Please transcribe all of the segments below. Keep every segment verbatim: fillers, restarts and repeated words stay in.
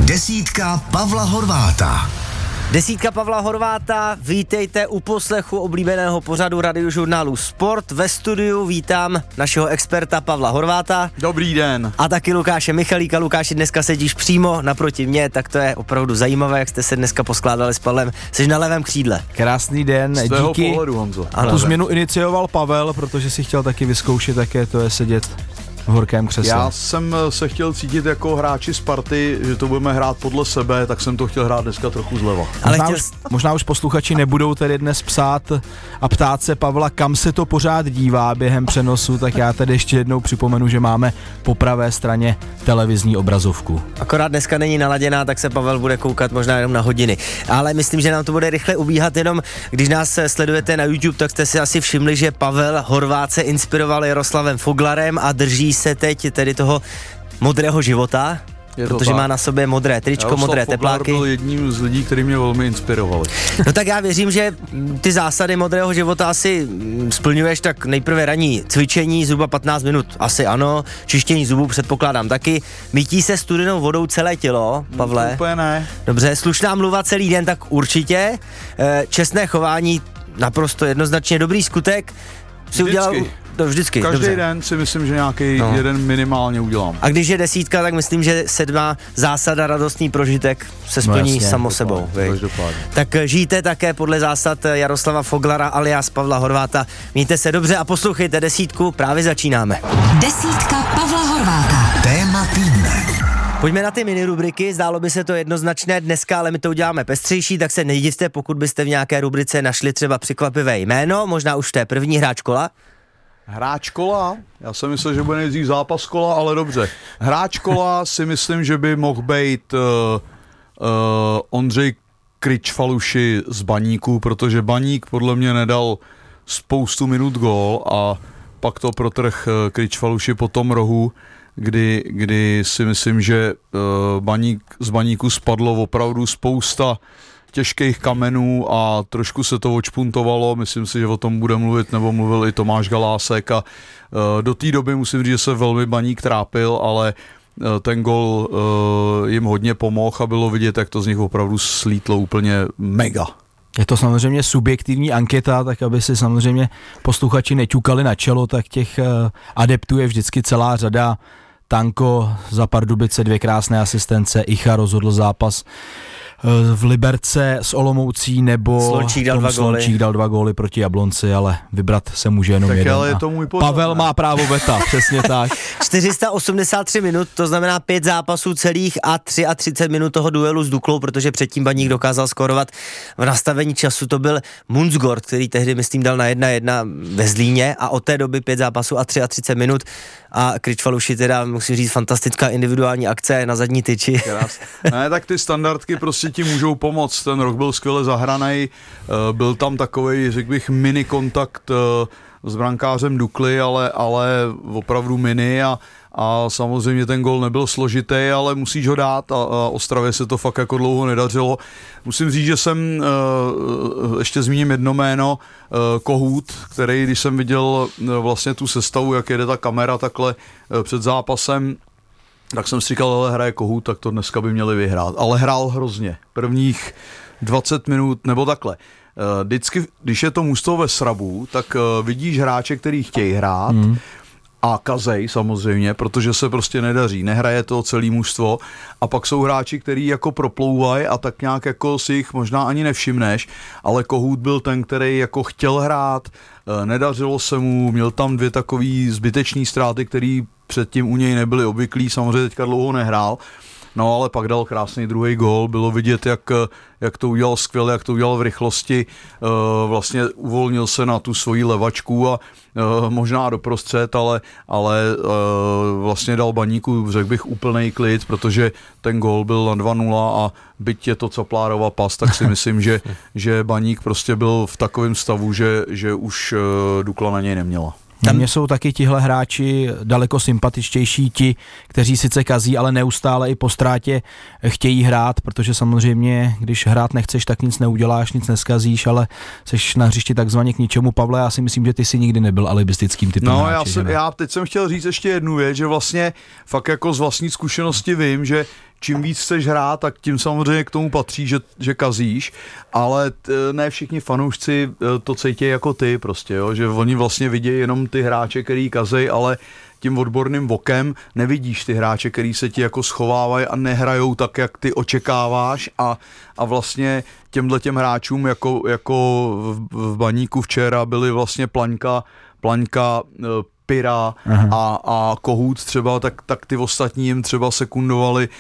Desítka Pavla Horváta. Desítka Pavla Horváta, vítejte u poslechu oblíbeného pořadu radiožurnálu Sport. Ve studiu vítám našeho experta Pavla Horváta. Dobrý den. A taky Lukáše Michalíka. Lukáši, dneska sedíš přímo naproti mě, tak to je opravdu zajímavé, jak jste se dneska poskládali s Pavlem. Jsi na levém křídle. Krásný den, z tvého díky. pohledu, Honzo. Ano, tu změnu inicioval Pavel, protože si chtěl taky vyzkoušet, jaké to je sedět v horkém křesle. Já jsem se chtěl cítit jako hráči Sparty, že to budeme hrát podle sebe, tak jsem to chtěl hrát dneska trochu zleva. Ale možná, chtěl... už, možná už posluchači nebudou tedy dnes psát a ptát se Pavla, kam se to pořád dívá během přenosu, tak já tedy ještě jednou připomenu, že máme po pravé straně televizní obrazovku. Akorát dneska není naladěná, tak se Pavel bude koukat možná jenom na hodiny. Ale myslím, že nám to bude rychle ubíhat, jenom když nás sledujete na YouTube, tak jste si asi všimli, že Pavel Horvát se inspiroval Jaroslavem Foglarem a drží se teď tedy toho modrého života, protože má na sobě modré tričko, Jaroslav modré Foglar tepláky. byl jedním z lidí, který mě velmi inspirovali. No tak já věřím, že ty zásady modrého života asi splňuješ, tak nejprve ranní cvičení, zhruba patnáct minut, asi ano, čištění zubů předpokládám taky, mytí se studenou vodou celé tělo, Pavle. No, úplně ne. Dobře, slušná mluva celý den, tak určitě, čestné chování, naprosto jednoznačně dobrý skutek, si udělal... To vždycky, Každý dobře. den si myslím, že nějaký no. jeden minimálně udělám. A když je desítka, tak myslím, že sedmá zásada radostný prožitek se splní no jasně, samo sebou. Tak žijte také podle zásad Jaroslava Foglara alias Pavla Horváta. Mějte se dobře a poslouchejte desítku, právě začínáme. Desítka Pavla Horváta. Téma týdne. Pojďme na ty mini rubriky, zdálo by se to jednoznačné dneska, ale my to uděláme pestřejší, tak se nedivte, pokud byste v nějaké rubrice našli třeba překvapivé jméno, možná už v té první hráč kola. Hráč kola? Já jsem myslel, že bude nejdřív zápas kola, ale dobře. Hráč kola si myslím, že by mohl být uh, uh, Ondřej Kričfaluši z Baníku, protože Baník podle mě nedal spoustu minut gól a pak to protrh uh, Kričfaluši po tom rohu, kdy, kdy si myslím, že uh, Baník, z Baníku spadlo opravdu spousta těžkých kamenů a trošku se to odšpuntovalo, myslím si, že o tom bude mluvit, nebo mluvil i Tomáš Galásek a uh, do té doby musím říct, že se velmi Baník trápil, ale uh, ten gol uh, jim hodně pomohl a bylo vidět, jak to z nich opravdu slítlo úplně mega. Je to samozřejmě subjektivní anketa, tak aby si samozřejmě posluchači neťukali na čelo, tak těch uh, adeptů je vždycky celá řada. Tanko za Pardubice, dvě krásné asistence, Icha rozhodl zápas v Liberce s Olomoucí, nebo Slončík dal, dva Slončík dal dva góly proti Jablonci, ale vybrat se může jenom tak jeden. Ale je to můj pořad, Pavel má právo veta, přesně tak. čtyři sta osmdesát tři minut, to znamená pět zápasů celých a třicet tři minut toho duelu s Duklou, protože předtím Baník dokázal skórovat v nastavení času, to byl Munzgord, který tehdy, myslím, dal na jedna jedna ve Zlíně a od té doby pět zápasů a třicet tři minut a Kričfaluši teda, musím říct, fantastická individuální akce na zadní tyči. Ne, tak ty standardky prostě ti můžou pomoct, ten rok byl skvěle zahranej, byl tam takovej, řekl bych, mini kontakt s brankářem Dukly, ale, ale opravdu mini a, a samozřejmě ten gol nebyl složitý, ale musíš ho dát a, a Ostravě se to fakt jako dlouho nedařilo. Musím říct, že jsem, ještě zmíním jedno jméno, Kohút, který, když jsem viděl vlastně tu sestavu, jak jede ta kamera takhle před zápasem, tak jsem si říkal, ale hraje Kohút, tak to dneska by měli vyhrát. Ale hrál hrozně. Prvních dvacet minut, nebo takhle. Vždycky, když je to mužstvo ve srabu, tak vidíš hráče, který chtějí hrát mm. a kazej samozřejmě, protože se prostě nedaří. Nehraje to celý mužstvo a pak jsou hráči, který jako proplouvají a tak nějak jako si jich možná ani nevšimneš, ale Kohút byl ten, který jako chtěl hrát, nedařilo se mu, měl tam dvě takový zbytečný ztráty, který předtím u něj nebyly obvyklý, samozřejmě teďka dlouho nehrál, no ale pak dal krásný druhý gól, bylo vidět, jak, jak to udělal skvěle, jak to udělal v rychlosti, e, vlastně uvolnil se na tu svoji levačku a e, možná doprostřed, ale, ale e, vlastně dal Baníku, řekl bych, úplnej klid, protože ten gól byl na dva nula a byť je to Caplárova pas, tak si myslím, že, že Baník prostě byl v takovém stavu, že, že už e, Dukla na něj neměla. Tam mě jsou taky tihle hráči daleko sympatičtější, ti, kteří sice kazí, ale neustále i po ztrátě chtějí hrát, protože samozřejmě, když hrát nechceš, tak nic neuděláš, nic neskazíš, ale seš na hřišti takzvaně k ničemu. Pavle, já si myslím, že ty si nikdy nebyl alibistickým typem no, hráče. Já, jsem, já teď jsem chtěl říct ještě jednu věc, že vlastně fakt jako z vlastní zkušenosti vím, že, čím víc chceš hrát, tak tím samozřejmě k tomu patří, že, že kazíš, ale t, ne všichni fanoušci to cítí jako ty prostě, jo? Že oni vlastně vidějí jenom ty hráče, který kazej, ale tím odborným vokem nevidíš ty hráče, který se ti jako schovávají a nehrajou tak, jak ty očekáváš a, a vlastně těmhle těm hráčům jako, jako v, v Baníku včera byly vlastně Plaňka, Plaňka, Pira a, a Kohut třeba, tak, tak ty ostatní jim třeba sekundovali,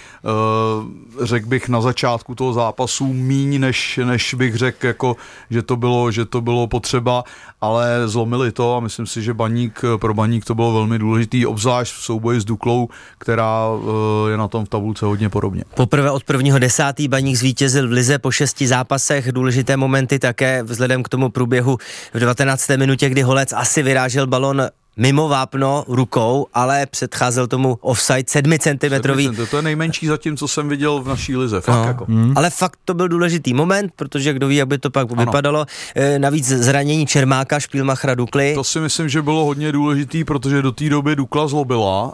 uh, řekl bych na začátku toho zápasu míň, než, než bych řekl, jako, že, to bylo, že to bylo potřeba, ale zlomili to a myslím si, že Baník, pro Baník to bylo velmi důležitý, obzvlášť v souboji s Duklou, která uh, je na tom v tabulce hodně podobně. Poprvé od prvního desátý Baník zvítězil v lize po šesti zápasech, důležité momenty také vzhledem k tomu průběhu v devatenácté minutě, kdy Holec asi vyrážel balon mimo vápno rukou, ale předcházel tomu offside sedmicentimetrový. To je nejmenší zatím, co jsem viděl v naší lize. Fakt no. jako. hmm. Ale fakt to byl důležitý moment, protože kdo ví, jak by to pak ano. vypadalo. E, navíc zranění Čermáka, Špílmachra, Dukly. To si myslím, že bylo hodně důležitý, protože do té doby Dukla zlobila.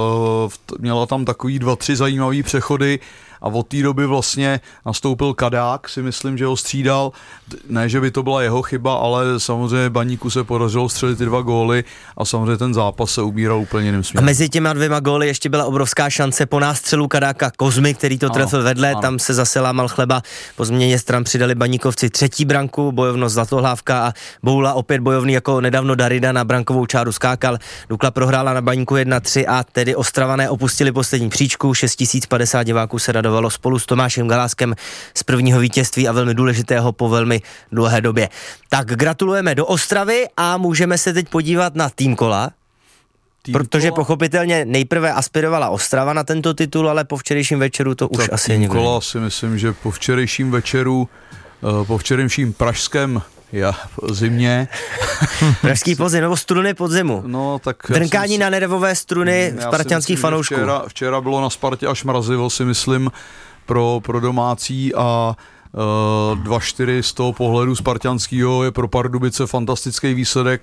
E, měla tam takový dva, tři zajímavý přechody a od té doby vlastně nastoupil Kadák, si myslím, že ho střídal. Ne, že by to byla jeho chyba, ale samozřejmě Baníku se podařilo střelit ty dva góly a samozřejmě ten zápas se ubíral úplně jiným směrem. A mezi těma dvěma góly ještě byla obrovská šance po nástřelu Kadáka Kozmy, který to trefil vedle, ano. Tam se zase lámal chleba. Po změně stran přidali Baníkovci třetí branku, bojovnost Zlatohlávka a Boula opět bojovný jako nedávno Darida na brankovou čáru skákal. Dukla prohrála na Baníku jedna tři a tedy Ostravané opustili poslední příčku, šest tisíc padesát diváků se radovalo spolu s Tomášem Galáskem z prvního vítězství a velmi důležitého po velmi dlouhé době. Tak gratulujeme do Ostravy a můžeme se teď podívat na tým kola, tým protože kola. Pochopitelně nejprve aspirovala Ostrava na tento titul, ale po včerejším večeru to tak už asi je někdo. Kola si myslím, že po včerejším večeru, po včerejším pražském Ja, zimě. Pražský podzim, nebo struny podzimu. No, tak Drnkání si, na nervové struny spartanských fanoušků. Včera, včera bylo na Spartě až mrazivo, si myslím, pro, pro domácí a uh, dva čtyři z toho pohledu spartanského je pro Pardubice fantastický výsledek.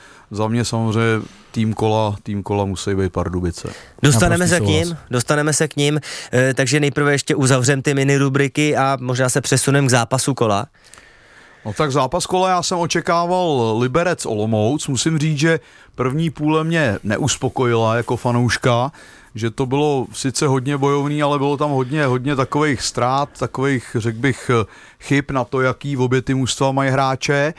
Za mě samozřejmě tým kola, tým kola musí být Pardubice. Dostaneme se k ním, dostaneme se k ním, e, takže nejprve ještě uzavřem ty mini rubriky a možná se přesuneme k zápasu kola. No tak zápas kola já jsem očekával Liberec Olomouc, musím říct, že první půle mě neuspokojila jako fanouška, že to bylo sice hodně bojovný, ale bylo tam hodně, hodně takových ztrát, takových, řekl bych, chyb na to, jaký obě ty mužstva mají hráče,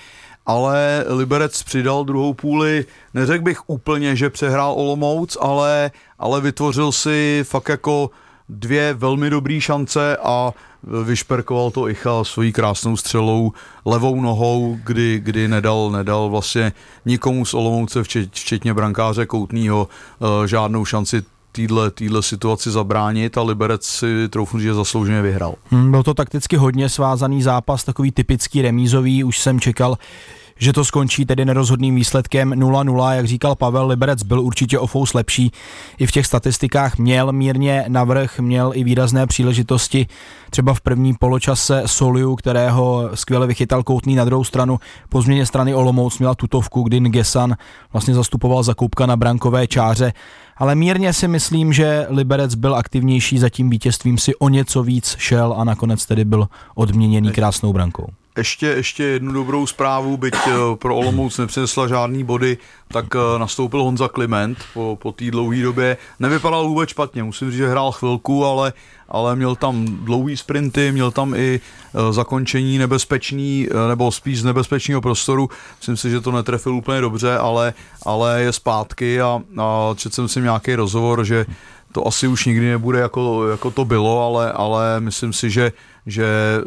ale Liberec přidal druhou půli, neřekl bych úplně, že přehrál Olomouc, ale, ale vytvořil si fakt jako dvě velmi dobrý šance a vyšperkoval to Icha svojí krásnou střelou levou nohou, kdy, kdy nedal, nedal vlastně nikomu z Olomouce, včet, včetně brankáře Koutnýho, žádnou šanci týhle, týhle situaci zabránit a Liberec si troufnu, že zaslouženě vyhrál. Hmm, byl to takticky hodně svázaný zápas, takový typický remízový, už jsem čekal, že to skončí tedy nerozhodným výsledkem nula nula, jak říkal Pavel, Liberec byl určitě o fous lepší, i v těch statistikách měl mírně navrch, měl i výrazné příležitosti, třeba v prvním poločase Soliu, kterého skvěle vychytal Koutný, na druhou stranu po změně strany Olomouc měla tutovku, kdy Ngesan vlastně zastupoval Zakoupka na brankové čáře, ale mírně si myslím, že Liberec byl aktivnější, za tím vítězstvím si o něco víc šel a nakonec tedy byl odměněný krásnou brankou. Ještě, ještě jednu dobrou zprávu, byť pro Olomouc nepřinesla žádný body, tak nastoupil Honza Kliment po, po té dlouhé době. Nevypadal vůbec špatně, musím říct, že hrál chvilku, ale, ale měl tam dlouhý sprinty, měl tam i zakončení nebezpečný, nebo spíš z nebezpečného prostoru. Myslím si, že to netrefil úplně dobře, ale, ale je zpátky a, a četl jsem si nějaký rozhovor, že to asi už nikdy nebude jako, jako to bylo, ale, ale myslím si, že že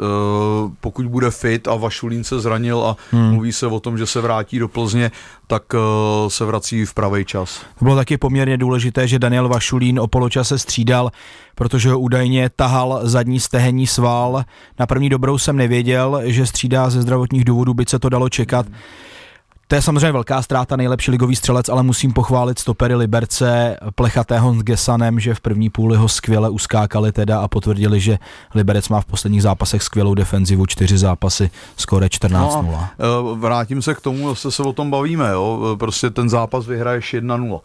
uh, pokud bude fit a Vašulín se zranil a hmm. mluví se o tom, že se vrátí do Plzně, tak uh, se vrací v pravý čas. To bylo taky poměrně důležité, že Daniel Vašulín o poločase střídal, protože ho údajně tahal zadní stehenní sval. Na první dobrou jsem nevěděl, že střídá ze zdravotních důvodů, byť se to dalo čekat. Hmm. To je samozřejmě velká ztráta, nejlepší ligový střelec, ale musím pochválit stopery Liberce Plechatého s Gesanem, že v první půli ho skvěle uskákali teda a potvrdili, že Liberec má v posledních zápasech skvělou defenzivu, čtyři zápasy, skóre čtrnáct nula. No, vrátím se k tomu, zase se o tom bavíme, jo? Prostě ten zápas vyhraješ jedna nula.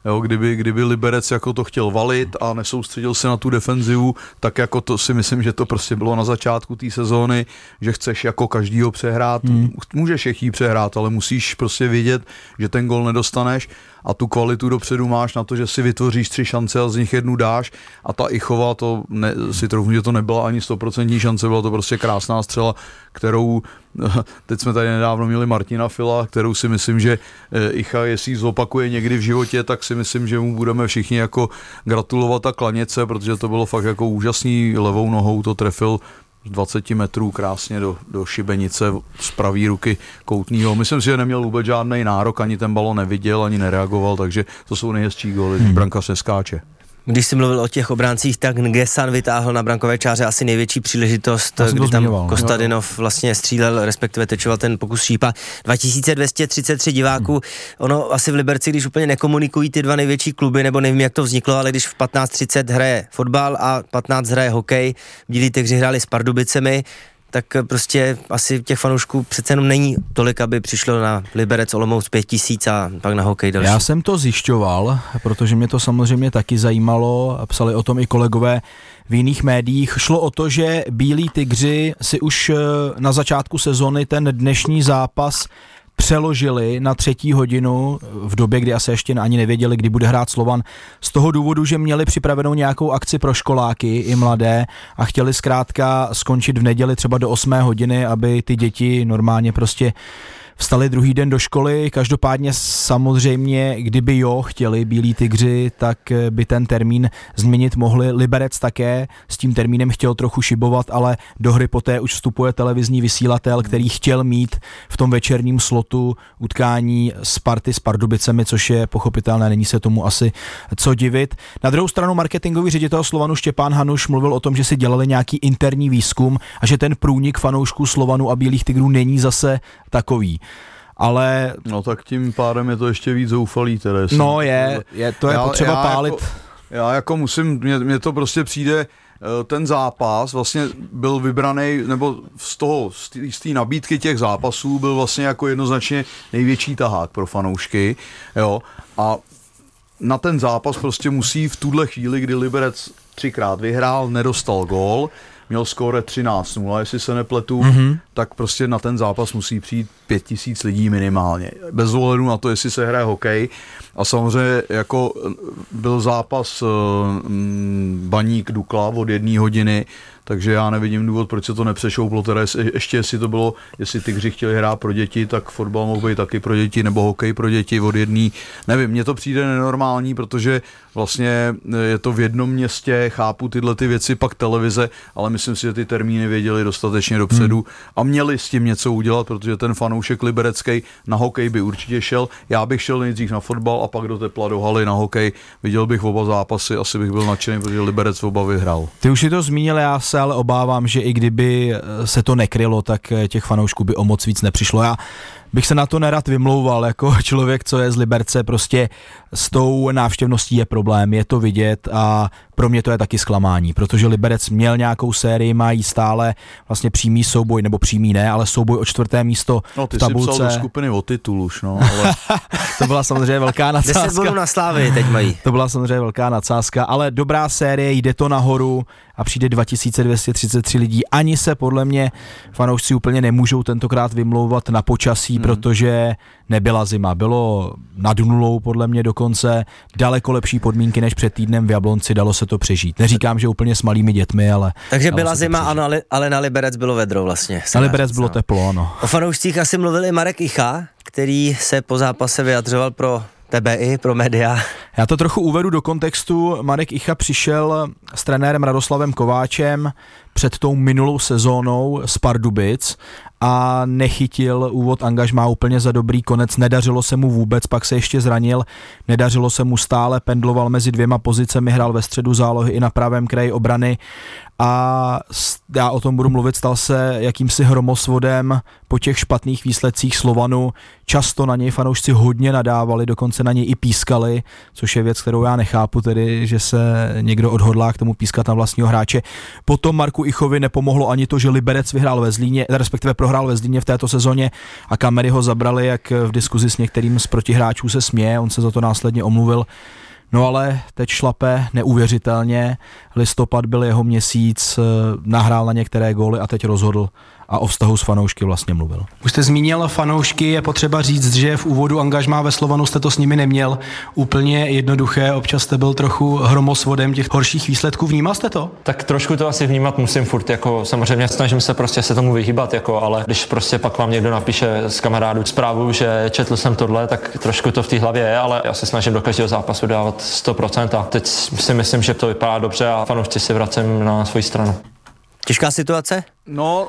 Jo, kdyby, kdyby Liberec jako to chtěl valit a nesoustředil se na tu defenzivu, tak jako to si myslím, že to prostě bylo na začátku té sezóny, že chceš jako každýho přehrát. Hmm. Můžeš je chtít přehrát, ale musíš prostě vědět, že ten gol nedostaneš a tu kvalitu dopředu máš na to, že si vytvoříš tři šance a z nich jednu dáš a ta Ichova, to ne, si trochu, že to nebyla ani sto procent šance, byla to prostě krásná střela, kterou, teď jsme tady nedávno měli Martina Fila, kterou si myslím, že Icha, jestli ji zopakuje někdy v životě, tak si myslím, že mu budeme všichni jako gratulovat a klanět se, protože to bylo fakt jako úžasný, levou nohou to trefil z dvacet metrů krásně do, do šibenice z pravý ruky koutního. Myslím si, že neměl vůbec žádný nárok, ani ten balon neviděl, ani nereagoval, takže to jsou nejhezčí góly, hmm. brankař neskáče. Když jsi mluvil o těch obráncích, tak Ngesan vytáhl na brankové čáře asi největší příležitost, kdy tam Kostadinov vlastně střílel, respektive tečoval ten pokus šípa. dva tisíce dvě stě třicet tři diváků, hmm. ono asi v Liberci, když úplně nekomunikují ty dva největší kluby, nebo nevím, jak to vzniklo, ale když v patnáct třicet hraje fotbal a patnáct hraje hokej, Bílí tygři hráli s Pardubicemi, tak prostě asi těch fanoušků přece jenom není tolik, aby přišlo na Liberec Olomouc pět tisíc a pak na hokej další. Já jsem to zjišťoval, protože mě to samozřejmě taky zajímalo a psali o tom i kolegové v jiných médiích. Šlo o to, že Bílí tygři si už na začátku sezony ten dnešní zápas přeložili na třetí hodinu v době, kdy asi ještě ani nevěděli, kdy bude hrát Slovan, z toho důvodu, že měli připravenou nějakou akci pro školáky i mladé a chtěli zkrátka skončit v neděli třeba do osmé hodiny, aby ty děti normálně prostě vstali druhý den do školy. Každopádně samozřejmě, kdyby jo chtěli Bílí tygři, tak by ten termín změnit mohli. Liberec také s tím termínem chtěl trochu šibovat, ale do hry poté už vstupuje televizní vysílatel, který chtěl mít v tom večerním slotu utkání Sparty s Pardubicemi, což je pochopitelné, není se tomu asi co divit. Na druhou stranu marketingový ředitel Slovanu Štěpán Hanuš mluvil o tom, že si dělali nějaký interní výzkum a že ten průnik fanoušků Slovanu a Bílých tygrů není zase takový. Ale... No tak tím pádem je to ještě víc zoufalý teda. No je, je to je já, potřeba já pálit. Jako, já jako musím, mně, mně to prostě přijde, ten zápas vlastně byl vybraný, nebo z toho, z té nabídky těch zápasů byl vlastně jako jednoznačně největší tahák pro fanoušky, jo, a na ten zápas prostě musí v tuhle chvíli, kdy Liberec třikrát vyhrál, nedostal gól, měl skóre třináct nula, jestli se nepletu, mm-hmm. tak prostě na ten zápas musí přijít pět tisíc lidí minimálně. Bez ohledu na to, jestli se hraje hokej. A samozřejmě jako byl zápas uh, Baník Dukla od jedné hodiny, takže já nevidím důvod, proč se to nepřešouplo. Teda ještě jestli to bylo, jestli Tygři chtěli hrát pro děti, tak fotbal mohl být taky pro děti, nebo hokej pro děti od jedné. Nevím, mně to přijde nenormální, protože vlastně je to v jednom městě, chápu tyhle ty věci, pak televize, ale myslím si, že ty termíny věděli dostatečně dopředu hmm. a měli s tím něco udělat, protože ten fanoušek liberecký na hokej by určitě šel. Já bych šel nejdřív na fotbal a pak do tepla do haly na hokej. Viděl bych oba zápasy, asi bych byl nadšený, protože Liberec oba vyhrál. Ty už si to zmínil, já se ale obávám, že i kdyby se to nekrylo, tak těch fanoušků by o moc víc nepřišlo. Já bych se na to nerad vymlouval, jako člověk, co je z Liberce, prostě s tou návštěvností je problém, je to vidět a pro mě to je taky zklamání, protože Liberec měl nějakou sérii, mají stále vlastně přímý souboj, nebo přímý ne, ale souboj o čtvrté místo no, ty v tabulce. Jsi psal do skupiny o titul už, no. Ale... to byla samozřejmě velká nadsázka. deset bodů na Slávy teď mají. To byla samozřejmě velká nadsázka, ale dobrá série, jde to nahoru a přijde dva tisíce dvě stě třicet tři lidí. Ani se podle mě fanoušci úplně nemůžou tentokrát vymlouvat na počasí, hmm. protože nebyla zima, bylo nad nulou podle mě dokonce, daleko lepší podmínky než před týdnem v Jablonci, dalo se to přežít. Neříkám, že úplně s malými dětmi, ale... Takže byla zima, ano, ale na Liberec bylo vedro vlastně. Na Liberec bylo teplo, ano. O fanoušcích asi mluvil i Marek Icha, který se po zápase vyjadřoval pro tebe i pro média. Já to trochu uvedu do kontextu. Marek Icha přišel s trenérem Radoslavem Kováčem před tou minulou sezónou z Pardubic a nechytil úvod angažmá úplně za dobrý konec, nedařilo se mu vůbec, pak se ještě zranil, nedařilo se mu stále, pendloval mezi dvěma pozicemi, hrál ve středu zálohy i na pravém kraji obrany a já o tom budu mluvit, stal se jakýmsi hromosvodem po těch špatných výsledcích Slovanu. Často na něj fanoušci hodně nadávali, dokonce na něj i pískali, což je věc, kterou já nechápu, tedy, že se někdo odhodlá k tomu pískat na vlastního hráče. Potom Marku Ichovi nepomohlo ani to, že Liberec vyhrál ve Zlíně, respektive prohrál ve Zlíně v této sezóně a kamery ho zabrali, jak v diskuzi s některým z protihráčů se směje, on se za to následně omluvil. No ale teď šlape neuvěřitelně, listopad byl jeho měsíc, nahrál na některé góly a teď rozhodl a o vztahu s fanoušky vlastně mluvil. Už jste zmínil fanoušky, je potřeba říct, že v úvodu angažmá ve Slovanu jste to s nimi neměl úplně jednoduché, občas jste byl trochu hromosvodem těch horších výsledků, vnímal jste to? Tak trošku to asi vnímat musím furt, jako samozřejmě snažím se prostě se tomu vyhýbat, jako, ale když prostě pak vám někdo napíše z kamarádů zprávu, že četl jsem tohle, tak trošku to v té hlavě je, ale já se snažím do každého zápasu dávat sto procent a teď si myslím, že to vypadá dobře a fanoušci si vracím na svou stranu. Těžká situace? No,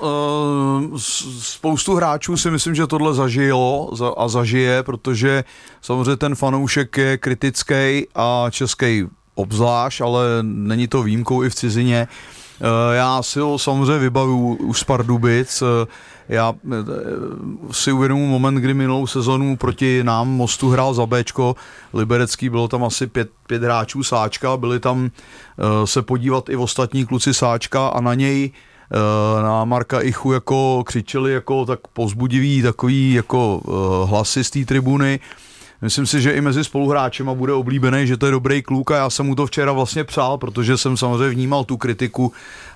spoustu hráčů si myslím, že tohle zažilo a zažije, protože samozřejmě ten fanoušek je kritický a český obzvlášť, ale není to výjimkou i v cizině. Já si ho samozřejmě vybavu už z Pardubic. Já si uvědomuji moment, kdy minulou sezonu proti nám Mostu hrál za Béčko liberecký, bylo tam asi pět, pět hráčů Sáčka, byli tam uh, se podívat i ostatní kluci Sáčka a na něj uh, na Marka Ichu jako křičeli jako tak povzbudivý takový jako uh, hlasy z té tribuny. Myslím si, že i mezi spoluhráčema bude oblíbený, že to je dobrý kluk a já jsem mu to včera vlastně přál, protože jsem samozřejmě vnímal tu kritiku.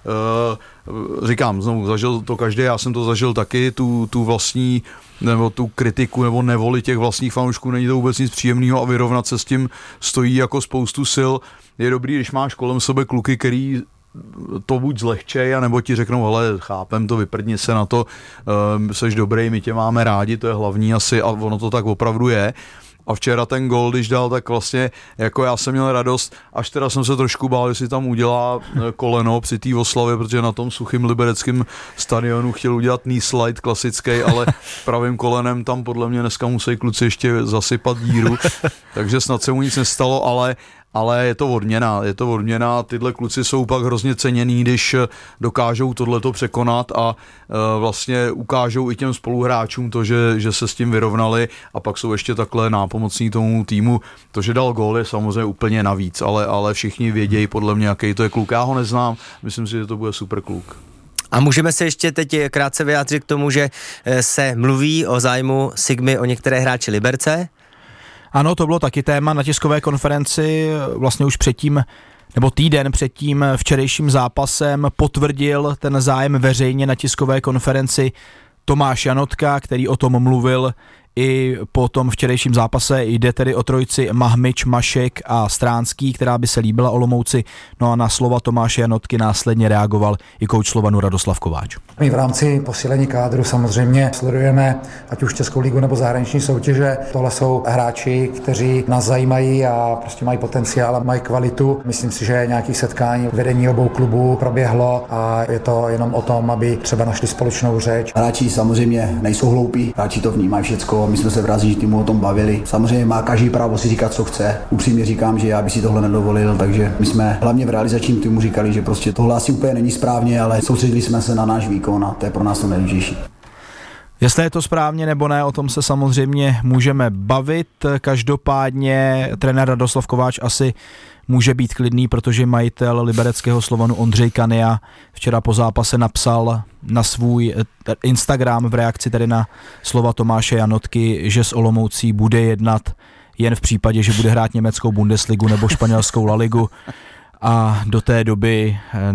E, říkám, znovu, zažil to každý, já jsem to zažil taky, tu, tu vlastní, nebo tu kritiku, nebo nevoli těch vlastních fanoušků, není to vůbec nic příjemného a vyrovnat se s tím stojí jako spoustu sil. Je dobrý, když máš kolem sebe kluky, který to buď zlehčej, anebo ti řeknou, hele, chápem to, vyprdni se na to, e, seš dobrý, my tě máme rádi, to je hlavní asi a ono to tak opravdu je. A včera ten gól, když dal, tak vlastně jako já jsem měl radost, až teda jsem se trošku bál, jestli tam udělá koleno při té oslavě, protože na tom suchým libereckém stadionu chtěl udělat knee slide klasický, ale pravým kolenem tam podle mě dneska musí kluci ještě zasypat díru, takže snad se mu nic nestalo, ale ale je to odměna, je to odměna, tyhle kluci jsou pak hrozně ceněný, když dokážou tohleto překonat a e, vlastně ukážou i těm spoluhráčům to, že, že se s tím vyrovnali a pak jsou ještě takhle nápomocní tomu týmu. To, že dal gól, je samozřejmě úplně navíc, ale, ale všichni vědějí podle mě, jaký to je kluk. Já ho neznám, myslím si, že to bude super kluk. A můžeme se ještě teď krátce vyjádřit k tomu, že se mluví o zájmu Sigmy o některé hráči Liberce? Ano, to bylo taky téma na tiskové konferenci, vlastně už předtím, nebo týden před tím včerejším zápasem potvrdil ten zájem veřejně na tiskové konferenci Tomáš Janotka, který o tom mluvil i po tom včerejším zápase. Jde tedy o trojici Mahmič, Mašek a Stránský, která by se líbila Olomouci. No a na slova Tomáše Janotky následně reagoval i kouč Slovanu Radoslav Kováč. My v rámci posílení kádru samozřejmě sledujeme ať už Českou ligu nebo zahraniční soutěže. Tohle jsou hráči, kteří nás zajímají a prostě mají potenciál a mají kvalitu. Myslím si, že nějakých setkání vedení obou klubů proběhlo a je to jenom o tom, aby třeba našli společnou řeč. Hráči samozřejmě nejsou hloupí, hráči to vnímají všecko. My jsme se v Razíži týmu o tom bavili. Samozřejmě má každý právo si říkat, co chce. Upřímně říkám, že já bych si tohle nedovolil, takže my jsme hlavně v realizačním týmu říkali, že prostě tohle asi úplně není správně, ale soustředili jsme se na náš výkon a to je pro nás to nejdůležitější. Jestli je to správně nebo ne, o tom se samozřejmě můžeme bavit. Každopádně trenér Radoslav Kováč asi může být klidný, protože majitel libereckého Slovanu Ondřej Kania včera po zápase napsal na svůj Instagram v reakci tedy na slova Tomáše Janotky, že s Olomoucí bude jednat jen v případě, že bude hrát německou Bundesligu nebo španělskou La Ligu a do té doby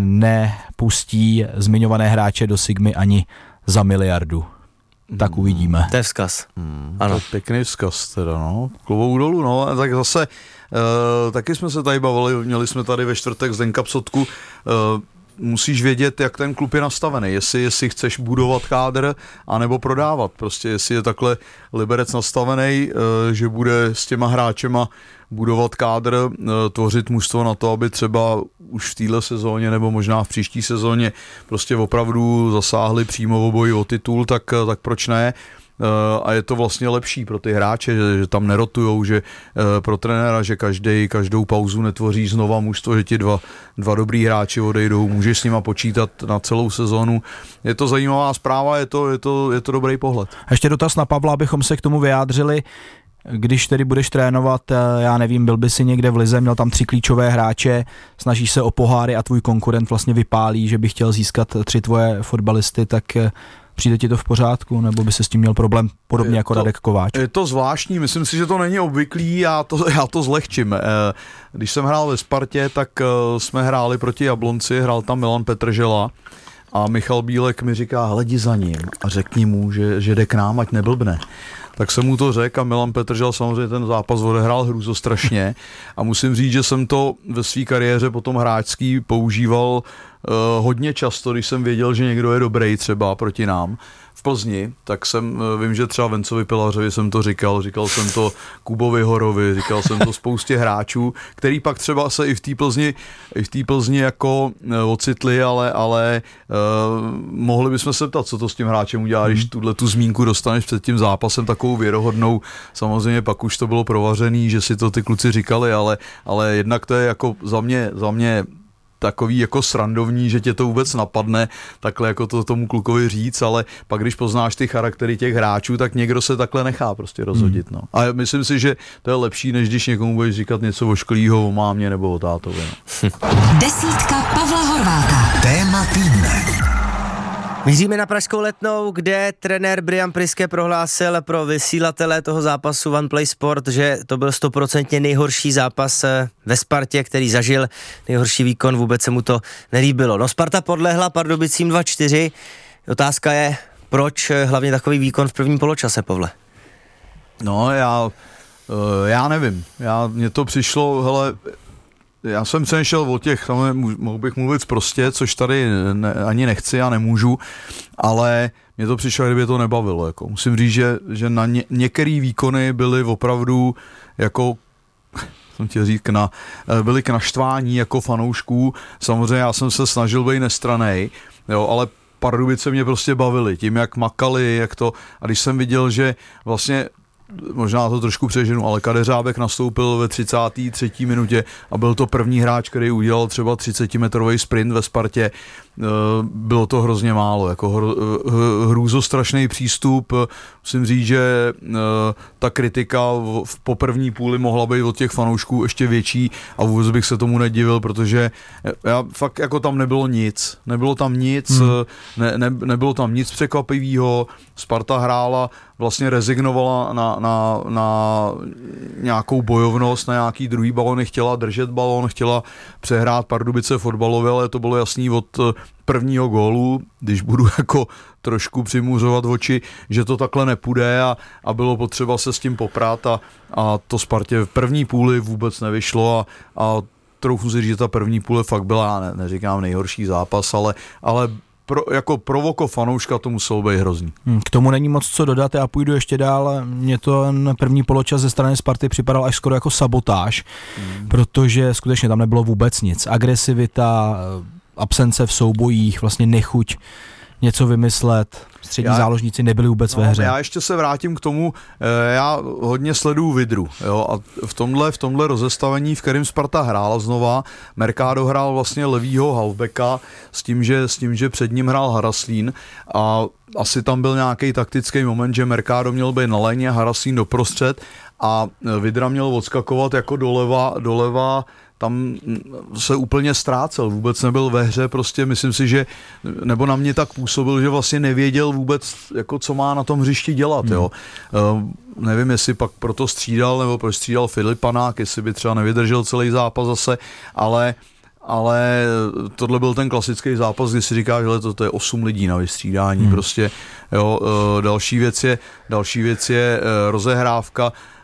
nepustí zmiňované hráče do Sigmy ani za miliardu. Tak uvidíme. To je vzkaz. Hmm, ano. To je pěkný vzkaz teda, no. Klobouk dolů, no. Tak zase, uh, taky jsme se tady bavili, měli jsme tady ve čtvrtek Zdenka Psotku, uh, musíš vědět, jak ten klub je nastavený, jestli, jestli chceš budovat kádr, anebo prodávat. Prostě jestli je takhle Liberec nastavený, uh, že bude s těma hráčema budovat kádr, uh, tvořit mužstvo na to, aby třeba už v téhle sezóně nebo možná v příští sezóně prostě opravdu zasáhli přímo v boji o titul, tak, tak proč ne? a je to vlastně lepší pro ty hráče, že, že tam nerotujou, že pro trenéra, že každý, každou pauzu netvoří znova mužstvo, že ti dva, dva dobrý hráči odejdou, můžeš s nima počítat na celou sezónu. Je to zajímavá zpráva, je to, je to, je to dobrý pohled. A ještě dotaz na Pavla, abychom se k tomu vyjádřili. Když tedy budeš trénovat, já nevím, byl by si někde v lize, měl tam tři klíčové hráče, snažíš se o poháry a tvůj konkurent vlastně vypálí, že by chtěl získat tři tvoje fotbalisty, tak přijde ti to v pořádku, nebo by se s tím měl problém podobně je jako to, Radek Kováč? Je to zvláštní, myslím si, že to není obvyklý, já to, já to zlehčím. Když jsem hrál ve Spartě, tak jsme hráli proti Jablonci, hrál tam Milan Petržela a Michal Bílek mi říká, hele, jdi za ním a řekni mu, že, že jde k nám, ať neblbne. Tak jsem mu to řekl a Milan Petržel samozřejmě ten zápas odehrál hrůzostrašně a musím říct, že jsem to ve své kariéře potom hráčský používal uh, hodně často, když jsem věděl, že někdo je dobrý třeba proti nám v Plzni, tak jsem, uh, vím, že třeba Vencovi Pilařovi jsem to říkal, říkal jsem to Kubovi Horovi, říkal jsem to spoustě hráčů, který pak třeba se i v té Plzni, i v té Plzni jako uh, ocitli, ale, ale uh, mohli bychom se ptat, co to s tím hráčem udělá, hmm. když tuhle tu zmínku dostaneš před tím zápasem takovou věrohodnou, samozřejmě pak už to bylo provařený, že si to ty kluci říkali, ale, ale jednak to je jako za mě, za mě takový jako srandovní, že tě to vůbec napadne, takhle jako to tomu klukovi říct, ale pak když poznáš ty charaktery těch hráčů, tak někdo se takhle nechá prostě rozhodit. No. A myslím si, že to je lepší, než když někomu budeš říkat něco ošklýho o mámě nebo o tátovi. No. Desítka Pavla Horváta. Téma týdne. Míříme na pražskou Letnou, kde trenér Brian Priske prohlásil pro vysílatele toho zápasu One Play Sport, že to byl stoprocentně nejhorší zápas ve Spartě, který zažil, nejhorší výkon, vůbec se mu to nelíbilo. No, Sparta podlehla Pardubicím dva čtyři. Otázka je, proč hlavně takový výkon v prvním poločase, Pavle? No, já, já nevím. Já, mně to přišlo, hele, já jsem přemýšlel o těch, tam mohl bych mluvit prostě, což tady ne, ani nechci a nemůžu, ale mě to přišlo, kdyby to nebavilo. Jako. Musím říct, že, že na ně, některé výkony byly opravdu jako, jsem chtěl říct, na, byly k naštvání jako fanoušků. Samozřejmě já jsem se snažil být nestranej, jo, ale Pardubice mě prostě bavily tím, jak makali, jak to, a když jsem viděl, že vlastně možná to trošku přeženu, ale Kadeřábek nastoupil ve třicáté třetí minutě a byl to první hráč, který udělal třeba třicetimetrový sprint ve Spartě. Bylo to hrozně málo, jako hrůzostrašný přístup. Musím říct, že ta kritika v poprvní půli mohla být od těch fanoušků ještě větší a vůbec bych se tomu nedivil, protože já, fakt jako tam nebylo nic. Nebylo tam nic, hmm. ne, ne, nebylo tam nic překvapivého. Sparta hrála, vlastně rezignovala na, na, na nějakou bojovnost, na nějaký druhý balon, chtěla držet balon, chtěla přehrát Pardubice fotbalově, ale to bylo jasný od prvního gólu, když budu jako trošku přimuřovat oči, že to takhle nepůjde a, a bylo potřeba se s tím poprat a, a to Spartě v první půli vůbec nevyšlo a, a trochu si říct, že ta první půle fakt byla, ne, neříkám nejhorší zápas, ale, ale pro, jako pro oko fanouška to muselo být hrozný. K tomu není moc co dodat, já půjdu ještě dál. Mně to na první poločas ze strany Sparty připadal až skoro jako sabotáž, hmm. protože skutečně tam nebylo vůbec nic. Agresivita, absence v soubojích, vlastně nechuť něco vymyslet, střední já, záložníci nebyli vůbec no, ve hře. Já ještě se vrátím k tomu, já hodně sleduju Vidru, jo, a v tomhle, v tomhle rozestavení, v kterém Sparta hrála znova, Mercado hrál vlastně levýho halfbacka s tím, že, s tím, že před ním hrál Haraslín a asi tam byl nějaký taktický moment, že Mercado měl být na léně, Haraslín doprostřed a Vidra měl odskakovat jako doleva, doleva tam se úplně ztrácel, vůbec nebyl ve hře, prostě myslím si, že, nebo na mě tak působil, že vlastně nevěděl vůbec, jako co má na tom hřišti dělat, hmm. jo. Uh, nevím, jestli pak proto střídal, nebo proč střídal Filip Panák, jestli by třeba nevydržel celý zápas zase, ale ale tohle byl ten klasický zápas, kdy si říká, že to, to je osm lidí na vystřídání, hmm. prostě, jo, uh, další věc je, další věc je uh, rozehrávka.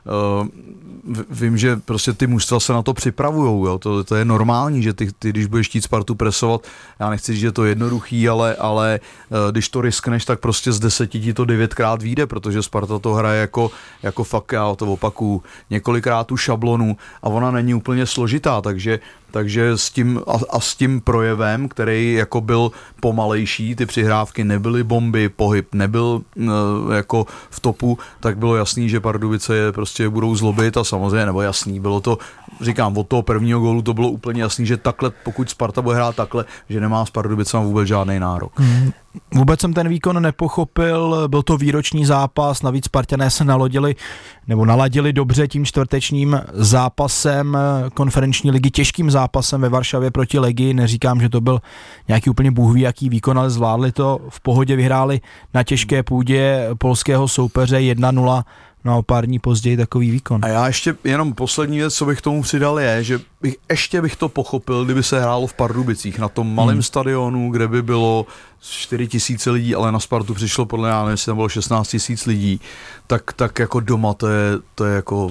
uh, vím, že prostě ty mužstva se na to připravujou, jo? To, to je normální, že ty, ty, když budeš chtít Spartu presovat, já nechci říct, že je to jednoduchý, ale, ale když to riskneš, tak prostě z deseti ti to devětkrát vyjde, protože Sparta to hraje jako, jako fakt, já to opakuju, několikrát tu šablonu a ona není úplně složitá, takže Takže s tím, a, a s tím projevem, který jako byl pomalejší, ty přihrávky nebyly bomby, pohyb nebyl e, jako v topu, tak bylo jasný, že Pardubice je prostě budou zlobit a samozřejmě, nebo jasný, bylo to, říkám, od toho prvního gólu to bylo úplně jasný, že takhle, pokud Sparta bude hrát takhle, že nemá s Pardubicem vůbec žádný nárok. Hmm. Vůbec jsem ten výkon nepochopil, byl to výroční zápas, navíc Spartané se nalodili, nebo naladili dobře tím čtvrtečním zápasem konferenční ligy, těžkým zápasem ve Varšavě proti Legii, neříkám, že to byl nějaký úplně bůhví jaký výkon, ale zvládli to, v pohodě vyhráli na těžké půdě polského soupeře jedna nula, no a pár dní později takový výkon. A já ještě jenom poslední věc, co bych k tomu přidal, je, že bych, ještě bych to pochopil, kdyby se hrálo v Pardubicích, na tom malém hmm. stadionu, kde by bylo čtyři tisíce lidí, ale na Spartu přišlo podle mě, nevím, jestli tam bylo šestnáct tisíc lidí, tak, tak jako doma to je, to je jako...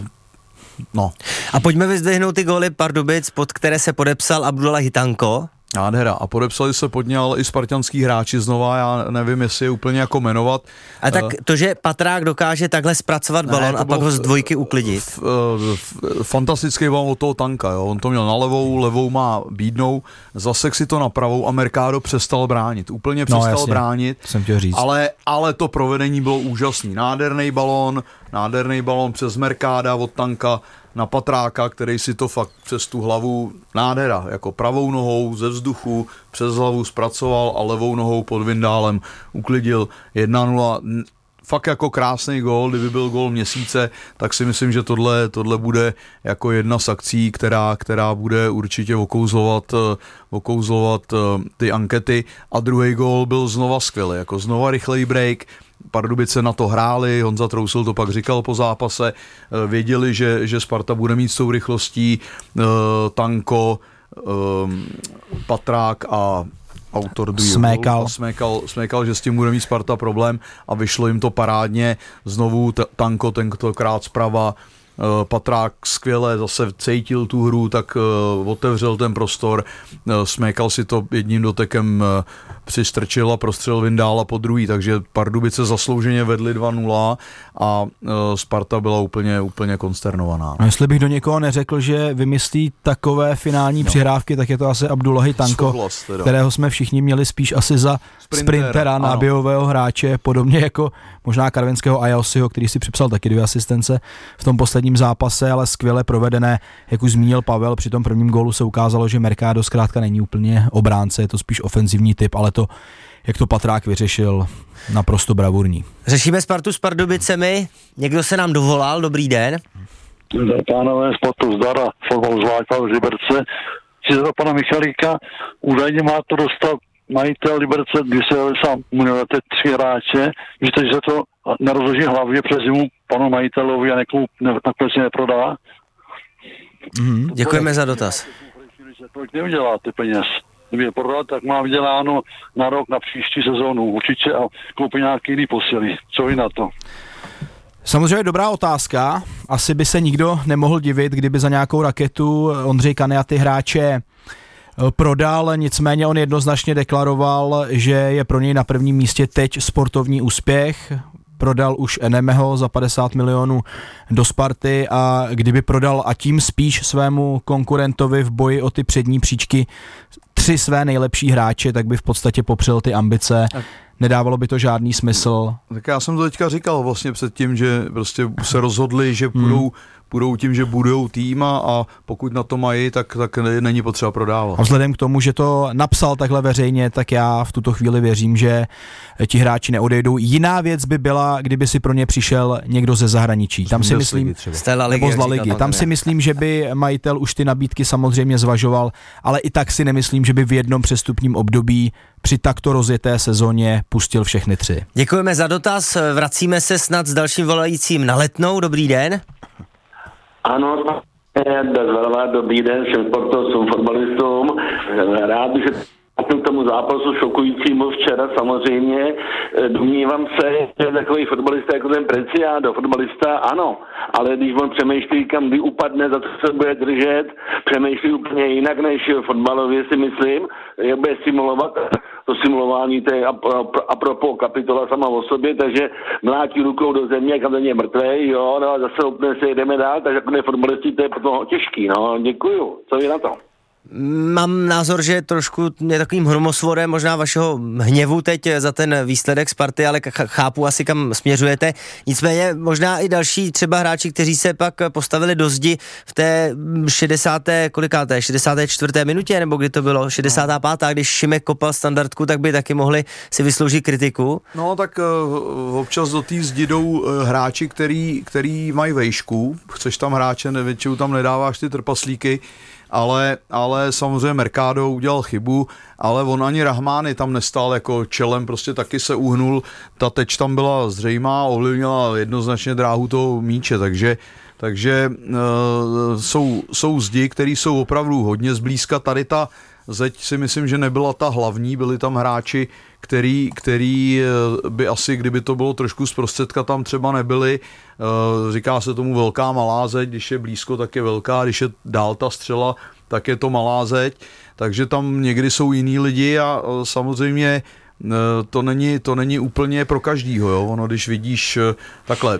No. A pojďme vyzdvihnout ty góly Pardubic, pod které se podepsal Abdullah Hitanko. Nádhera. A podepsali se pod ně ale i spartanský hráči znova, já nevím, jestli je úplně jako jmenovat. A tak to, že Patrák dokáže takhle zpracovat balon a pak ho z dvojky uklidit. F, f, f, fantastický balon od toho Tanka, jo. On to měl na levou, levou má bídnou, zasek si to na pravou a Mercado přestal bránit. Úplně přestal no, jasně, bránit. Jsem chtěl říct. Ale, ale to provedení bylo úžasný. Nádherný balon, nádherný balon přes Mercada od Tanka na Patráka, který si to fakt přes tu hlavu, nádhera, jako pravou nohou ze vzduchu přes hlavu zpracoval a levou nohou pod Vindálem uklidil jedna nula. Fakt jako krásný gól, kdyby byl gól měsíce, tak si myslím, že tohle, tohle bude jako jedna z akcí, která, která bude určitě okouzlovat, okouzlovat ty ankety. A druhý gól byl znova skvělý, jako znova rychlej break. Pardubice na to hráli, Honza Trousil to pak říkal po zápase, věděli, že, že Sparta bude mít s tou rychlostí, Tanko, Patrák a autor Smékal. Smékal, Smékal, že s tím bude mít Sparta problém a vyšlo jim to parádně, znovu t- Tanko tentokrát zprava, Patrák skvěle zase cítil tu hru, tak uh, otevřel ten prostor, uh, Smékal si to jedním dotekem uh, přistrčil a prostřelil Vindála po druhý, takže Pardubice zaslouženě vedli dva nula a uh, Sparta byla úplně, úplně konsternovaná. No, jestli bych do někoho neřekl, že vymyslí takové finální no. přihrávky, tak je to asi Abdullahi Tanko, kterého jsme všichni měli spíš asi za Sprinter, sprintera, náběhového hráče, podobně jako možná karvinského Ayosiho, který si připsal taky dvě asistence v tom posledním zápase, ale skvěle provedené, jak už zmínil Pavel, při tom prvním gólu se ukázalo, že Mercado zkrátka není úplně obránce, je to spíš ofenzivní typ, ale to, jak to Patrák vyřešil, naprosto bravurní. Řešíme Spartu s Pardubicemi, někdo se nám dovolal, dobrý den. Pánové, Spartu zdar a fotbal zlákal z Liberce. Si za pana Michalíka, údajně má to dostat majitel Liberce dvě devadesát milionů, tři hráče, víte, že se to nerozloží hlavě přes zimu panu majitelovi a někomu nakonec ne, neprodá. Mm, děkujeme za dotaz. Proč neudělá ty peněz? Kdyby je prodal, tak má vyděláno na rok, na příští sezónu určitě a koupí nějaký jiný posily. Co vy na to? Samozřejmě dobrá otázka. Asi by se nikdo nemohl divit, kdyby za nějakou raketu Ondřej Kania ty hráče prodal, nicméně on jednoznačně deklaroval, že je pro něj na prvním místě teď sportovní úspěch. Prodal už Enemeho za padesát milionů do Sparty a kdyby prodal a tím spíš svému konkurentovi v boji o ty přední příčky tři své nejlepší hráče, tak by v podstatě popřel ty ambice. Nedávalo by to žádný smysl. Tak já jsem to teďka říkal vlastně předtím, že prostě se rozhodli, že budou, hmm. budou tím, že budou týma a pokud na to mají, tak, tak není potřeba prodávat. A vzhledem k tomu, že to napsal takhle veřejně, tak já v tuto chvíli věřím, že ti hráči neodejdou. Jiná věc by byla, kdyby si pro ně přišel někdo ze zahraničí. Tam si myslím, nebo z La Ligy. Tam si myslím, že by majitel už ty nabídky samozřejmě zvažoval, ale i tak si nemyslím, že by v jednom přestupním období při takto rozjeté sezóně pustil všechny tři. Děkujeme za dotaz, vracíme se snad s dalším volajícím na Letnou. Dobrý den. Ano, velmi dobrý den všem sportovcům, fotbalistům. Rád bych k tomu zápasu šokujícímu včera samozřejmě. Domnívám se, že takový fotbalista jako ten Preciado, fotbalista ano, ale když on přemýšlí, kam kdy upadne, za co se bude držet, přemýšlí úplně jinak než fotbalově, si myslím, jak bude simulovat. To simulování, to je apropos kapitola sama o sobě, takže mlátí rukou do země, kam ten je mrtvej, jo, no a zase opne se, jdeme dál, takže jako fotbalisti, to je potom těžký, no, děkuju, co vy na to? Mám názor, že trošku je takovým hromosvodem možná vašeho hněvu teď za ten výsledek Sparty, ale chápu asi, kam směřujete. Nicméně možná i další třeba hráči, kteří se pak postavili do zdi v té šedesáté kolikáté, šedesáté čtvrté minutě, nebo kdy to bylo, šedesátá pátá když Šimek kopal standardku, tak by taky mohli si vysloužit kritiku. No tak uh, občas do té zdi jdou uh, hráči, který, který mají vejšku, chceš tam hráče, většinou tam nedáváš ty trpaslíky, Ale, ale samozřejmě Mercado udělal chybu, ale on ani Rahmány tam nestál jako čelem, prostě taky se uhnul, ta teč tam byla zřejmá, ovlivnila jednoznačně dráhu toho míče, takže, takže uh, jsou, jsou zdi, které jsou opravdu hodně zblízka, tady ta zeď si myslím, že nebyla ta hlavní, byli tam hráči, který, který by asi, kdyby to bylo trošku zprostředka, tam třeba nebyli. Říká se tomu velká malá zeď, když je blízko, tak je velká, když je dál ta střela, tak je to malá zeď, takže tam někdy jsou jiní lidi a samozřejmě to není, to není úplně pro každýho, jo? Ono, když vidíš takhle,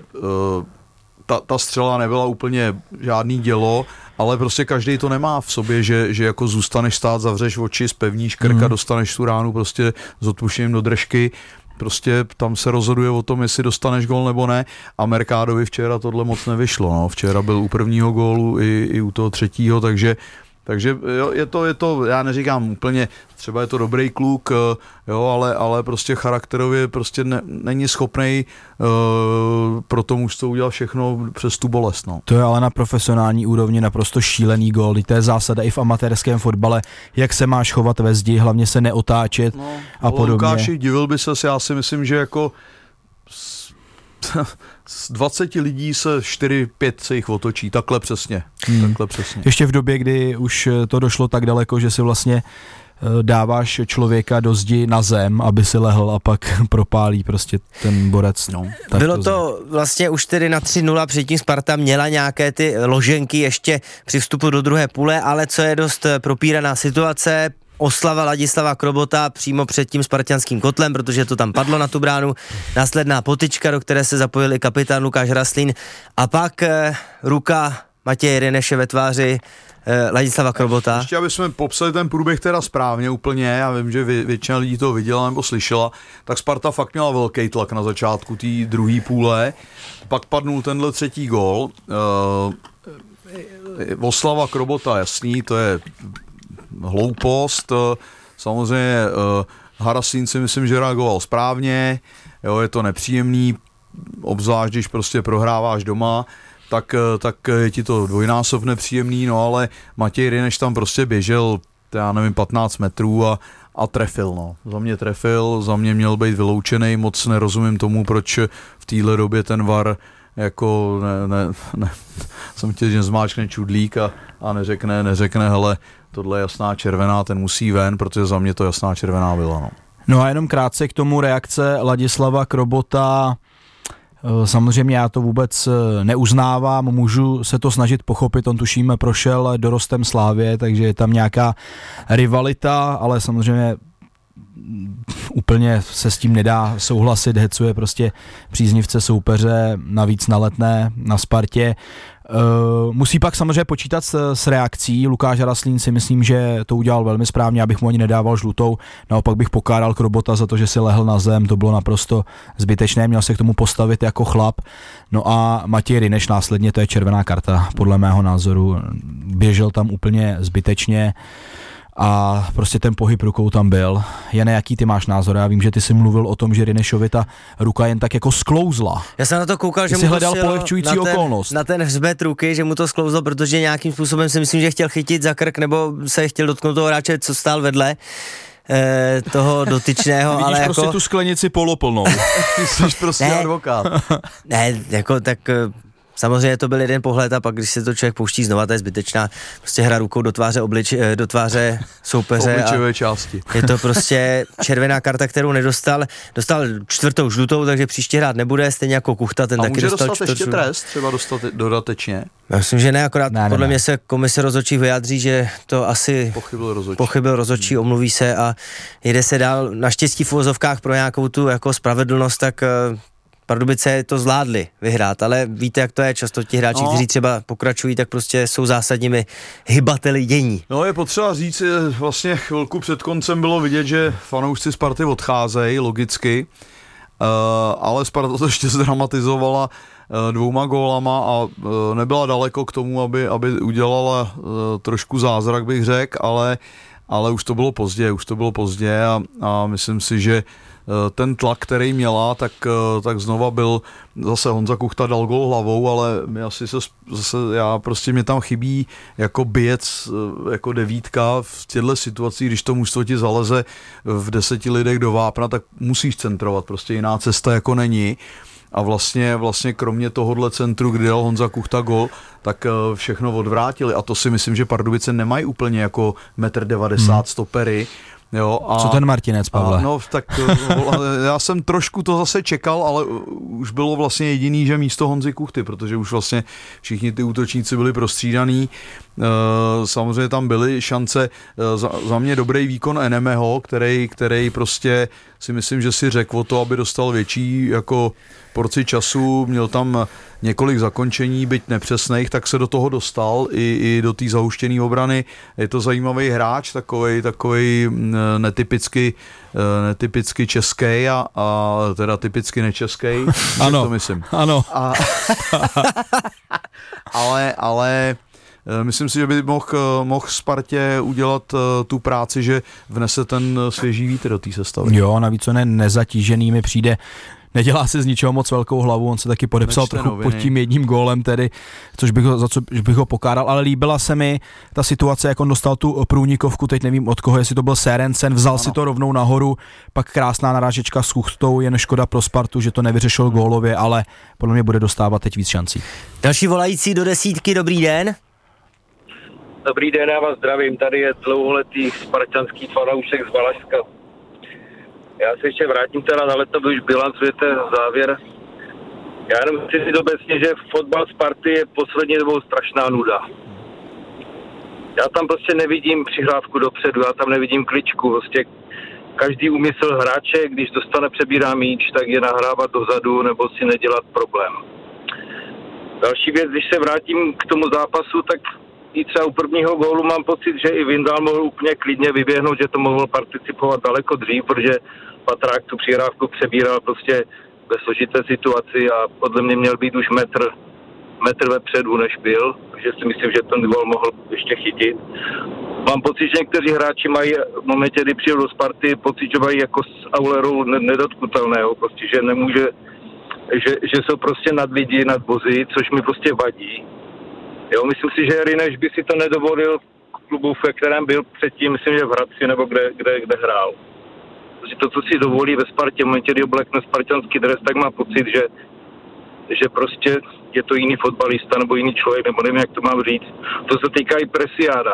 ta, ta střela nebyla úplně žádný dělo, ale prostě každý to nemá v sobě, že, že jako zůstaneš stát, zavřeš oči, spevníš krk a dostaneš tu ránu prostě s odpuštěním do držky. Prostě tam se rozhoduje o tom, jestli dostaneš gól nebo ne a Mercadovi včera tohle moc nevyšlo. No. Včera byl u prvního gólu i, i u toho třetího, takže Takže jo, je to, je to, já neříkám úplně, třeba je to dobrý kluk, jo, ale, ale prostě charakterově prostě ne, není schopnej uh, pro to mužstvo udělat všechno přes tu bolest. No. To je ale na profesionální úrovni naprosto šílený gól, to je zásada i v amatérském fotbale, jak se máš chovat ve zdi, hlavně se neotáčet no, a podobně. Lukáši, divil by ses, já si myslím, že jako z dvaceti lidí se čtyři pět se jich otočí, takhle přesně, hmm. takhle přesně. Ještě v době, kdy už to došlo tak daleko, že si vlastně dáváš člověka do zdi na zem, aby si lehl a pak propálí prostě ten borec. No, Bylo to, to vlastně už tedy na tři nula, předtím Sparta měla nějaké ty loženky ještě při vstupu do druhé půle, ale co je dost propíraná situace, oslava Ladislava Krobota přímo před tím spartianským kotlem, protože to tam padlo na tu bránu, následná potyčka, do které se zapojil i kapitán Lukáš Hraslín a pak eh, ruka Matěje Ryneše ve tváři eh, Ladislava Krobota. Ještě abychom popsali ten průběh teda správně úplně, já vím, že vě, většina lidí to viděla nebo slyšela, tak Sparta fakt měla velký tlak na začátku té druhé půle, pak padnul tenhle třetí gól, eh, oslava Krobota, jasný, to je hloupost, samozřejmě Haraslín si myslím, že reagoval správně, jo, je to nepříjemný, obzvlášť když prostě prohráváš doma, tak, tak je ti to dvojnásob nepříjemný, no ale Matěj Ryneš tam prostě běžel, já nevím, patnáct metrů a, a trefil, no. Za mě trefil, za mě měl být vyloučený, moc nerozumím tomu, proč v téhle době ten V A R jako ne, ne, ne, jsem chtěl, že zmáčkne čudlík a, a neřekne, neřekne, hele, tohle je jasná červená, ten musí ven, protože za mě to jasná červená byla. No, no a jenom krátce k tomu reakce Ladislava Krobota. Samozřejmě já to vůbec neuznávám, můžu se to snažit pochopit, on tuším prošel dorostem Slávě, takže je tam nějaká rivalita, ale samozřejmě úplně se s tím nedá souhlasit, hecuje prostě příznivce soupeře, navíc na Letné, na Spartě. Uh, musí pak samozřejmě počítat s, s reakcí. Lukáš Haraslín si myslím, že to udělal velmi správně, abych mu ani nedával žlutou, naopak bych pokáral Krobota za to, že si lehl na zem, to bylo naprosto zbytečné, měl se k tomu postavit jako chlap. No a Matěj Ryneš následně, to je červená karta, podle mého názoru, běžel tam úplně zbytečně a prostě ten pohyb rukou tam byl. Jane, jaký ty máš názor? Já vím, že ty jsi mluvil o tom, že Rynešovi ta ruka jen tak jako sklouzla. Já jsem na to koukal, že ty mu to hledal polehčující na ten, okolnost. Na ten hřbet ruky, že mu to sklouzlo, protože nějakým způsobem si myslím, že chtěl chytit za krk nebo se chtěl dotknout toho hráče, co stál vedle eh, toho dotyčného. Vidíš ale prostě jako... tu sklenici poloplnou. Ty jsi prostě ne, advokát. Ne, jako tak... Samozřejmě to byl jeden pohled a pak, když se to člověk pouští znova, to je zbytečná prostě hra rukou do tváře, oblič, do tváře soupeře. Obličové části. Je to prostě červená karta, kterou nedostal. Dostal čtvrtou žlutou, takže příště hrát nebude, stejně jako Kuchta, ten a taky dostal čtvrtou. A může dostat ještě trest, třeba dostat dodatečně? Já myslím, že ne, akorát ne, ne, podle ne. mě se komise rozhodčí vyjádří, že to asi pochybil rozhodčí, pochybil rozhodčí, omluví se a jede se dál. Naštěstí v uvozovkách pro nějakou tu jako spravedlnost, tak Pardubice to zvládli vyhrát, ale víte, jak to je, často ti hráči, no. kteří třeba pokračují, tak prostě jsou zásadními hybateli dění. No je potřeba říct, vlastně chvilku před koncem bylo vidět, že fanoušci Sparty odcházejí, logicky, uh, ale Sparta to ještě zdramatizovala uh, dvouma gólama a uh, nebyla daleko k tomu, aby, aby udělala uh, trošku zázrak, bych řekl, ale, ale už to bylo pozdě, už to bylo pozdě a, a myslím si, že ten tlak, který měla, tak, tak znova byl, zase Honza Kuchta dal gól hlavou, ale my asi se, zase já prostě mě tam chybí jako bijec, jako devítka v těchto situacích, když to mužstvo ti zaleze v deseti lidech do vápna, tak musíš centrovat, prostě jiná cesta jako není. A vlastně, vlastně kromě tohohle centru, kdy dal Honza Kuchta gól, tak všechno odvrátili a to si myslím, že Pardubice nemají úplně jako metr devadesát hmm. stopery. Jo, a, co ten Martinec, Pavle? A, no, tak já jsem trošku to zase čekal, ale už bylo vlastně jediný, že místo Honzy Kuchty, protože už vlastně všichni ty útočníci byli prostřídaný. Samozřejmě tam byly šance, za, za mě dobrý výkon Enemeho, který, který prostě si myslím, že si řekl o to, aby dostal větší jako porci času, měl tam několik zakončení, byť nepřesných, tak se do toho dostal i, i do té zahuštěné obrany. Je to zajímavý hráč, takovej, takovej netypicky, netypicky český a, a teda typicky nečeský. Ano, to myslím. Ano. A, ale, ale myslím si, že by mohl, mohl Spartě udělat tu práci, že vnese ten svěží vítr do té sestavy. Jo, navíc on je nezatížený, mi přijde, nedělá si z ničeho moc velkou hlavu, on se taky podepsal Nečte trochu noviny. pod tím jedním gólem tedy, což bych ho, za co bych ho pokáral, ale líbila se mi ta situace, jak on dostal tu průnikovku, teď nevím od koho, jestli to byl Sérencen, vzal ano. si to rovnou nahoru, pak krásná narážečka s Kuchtou, jen škoda pro Spartu, že to nevyřešil hmm. gólově, ale podle mě bude dostávat teď víc šancí. Další volající do desítky, dobrý den. Dobrý den, já vás zdravím, tady je dlouholetý spartanský fanoušek z Valašska. Já se ještě vrátím teda na leto, vy už bilancujete závěr. Já jenom chci říct obecně, že fotbal Sparty je poslední dobou strašná nuda. Já tam prostě nevidím přihrávku dopředu, já tam nevidím kličku, prostě každý úmysl hráče, když dostane, přebírá míč, tak je nahrávat dozadu nebo si nedělat problém. Další věc, když se vrátím k tomu zápasu, tak i třeba u prvního gólu mám pocit, že i Vindal mohl úplně klidně vyběhnout, že to mohl participovat daleko dřív, protože Patrák tu přihrávku přebíral prostě ve složité situaci a podle mě měl být už metr, metr vepředu, než byl, takže si myslím, že ten gól mohl ještě chytit. Mám pocit, že někteří hráči mají v momentě, kdy přijel do Sparty, pocit, že mají jako s Aulerou nedotknutelného, prostě, že nemůže, že, že jsou prostě nad lidi, nad vozy, což mi prostě vadí. Jo, myslím si, že Rineš by si to nedovolil v klubu, ve kterém byl předtím, myslím, že v Hradci nebo kde, kde, kde hrál. Protože to, co si dovolí ve Spartě, v momentě, kdy oblekne spartanský dres, tak má pocit, že, že prostě je to jiný fotbalista nebo jiný člověk, nebo nevím, jak to mám říct. To se týká i Presiáda.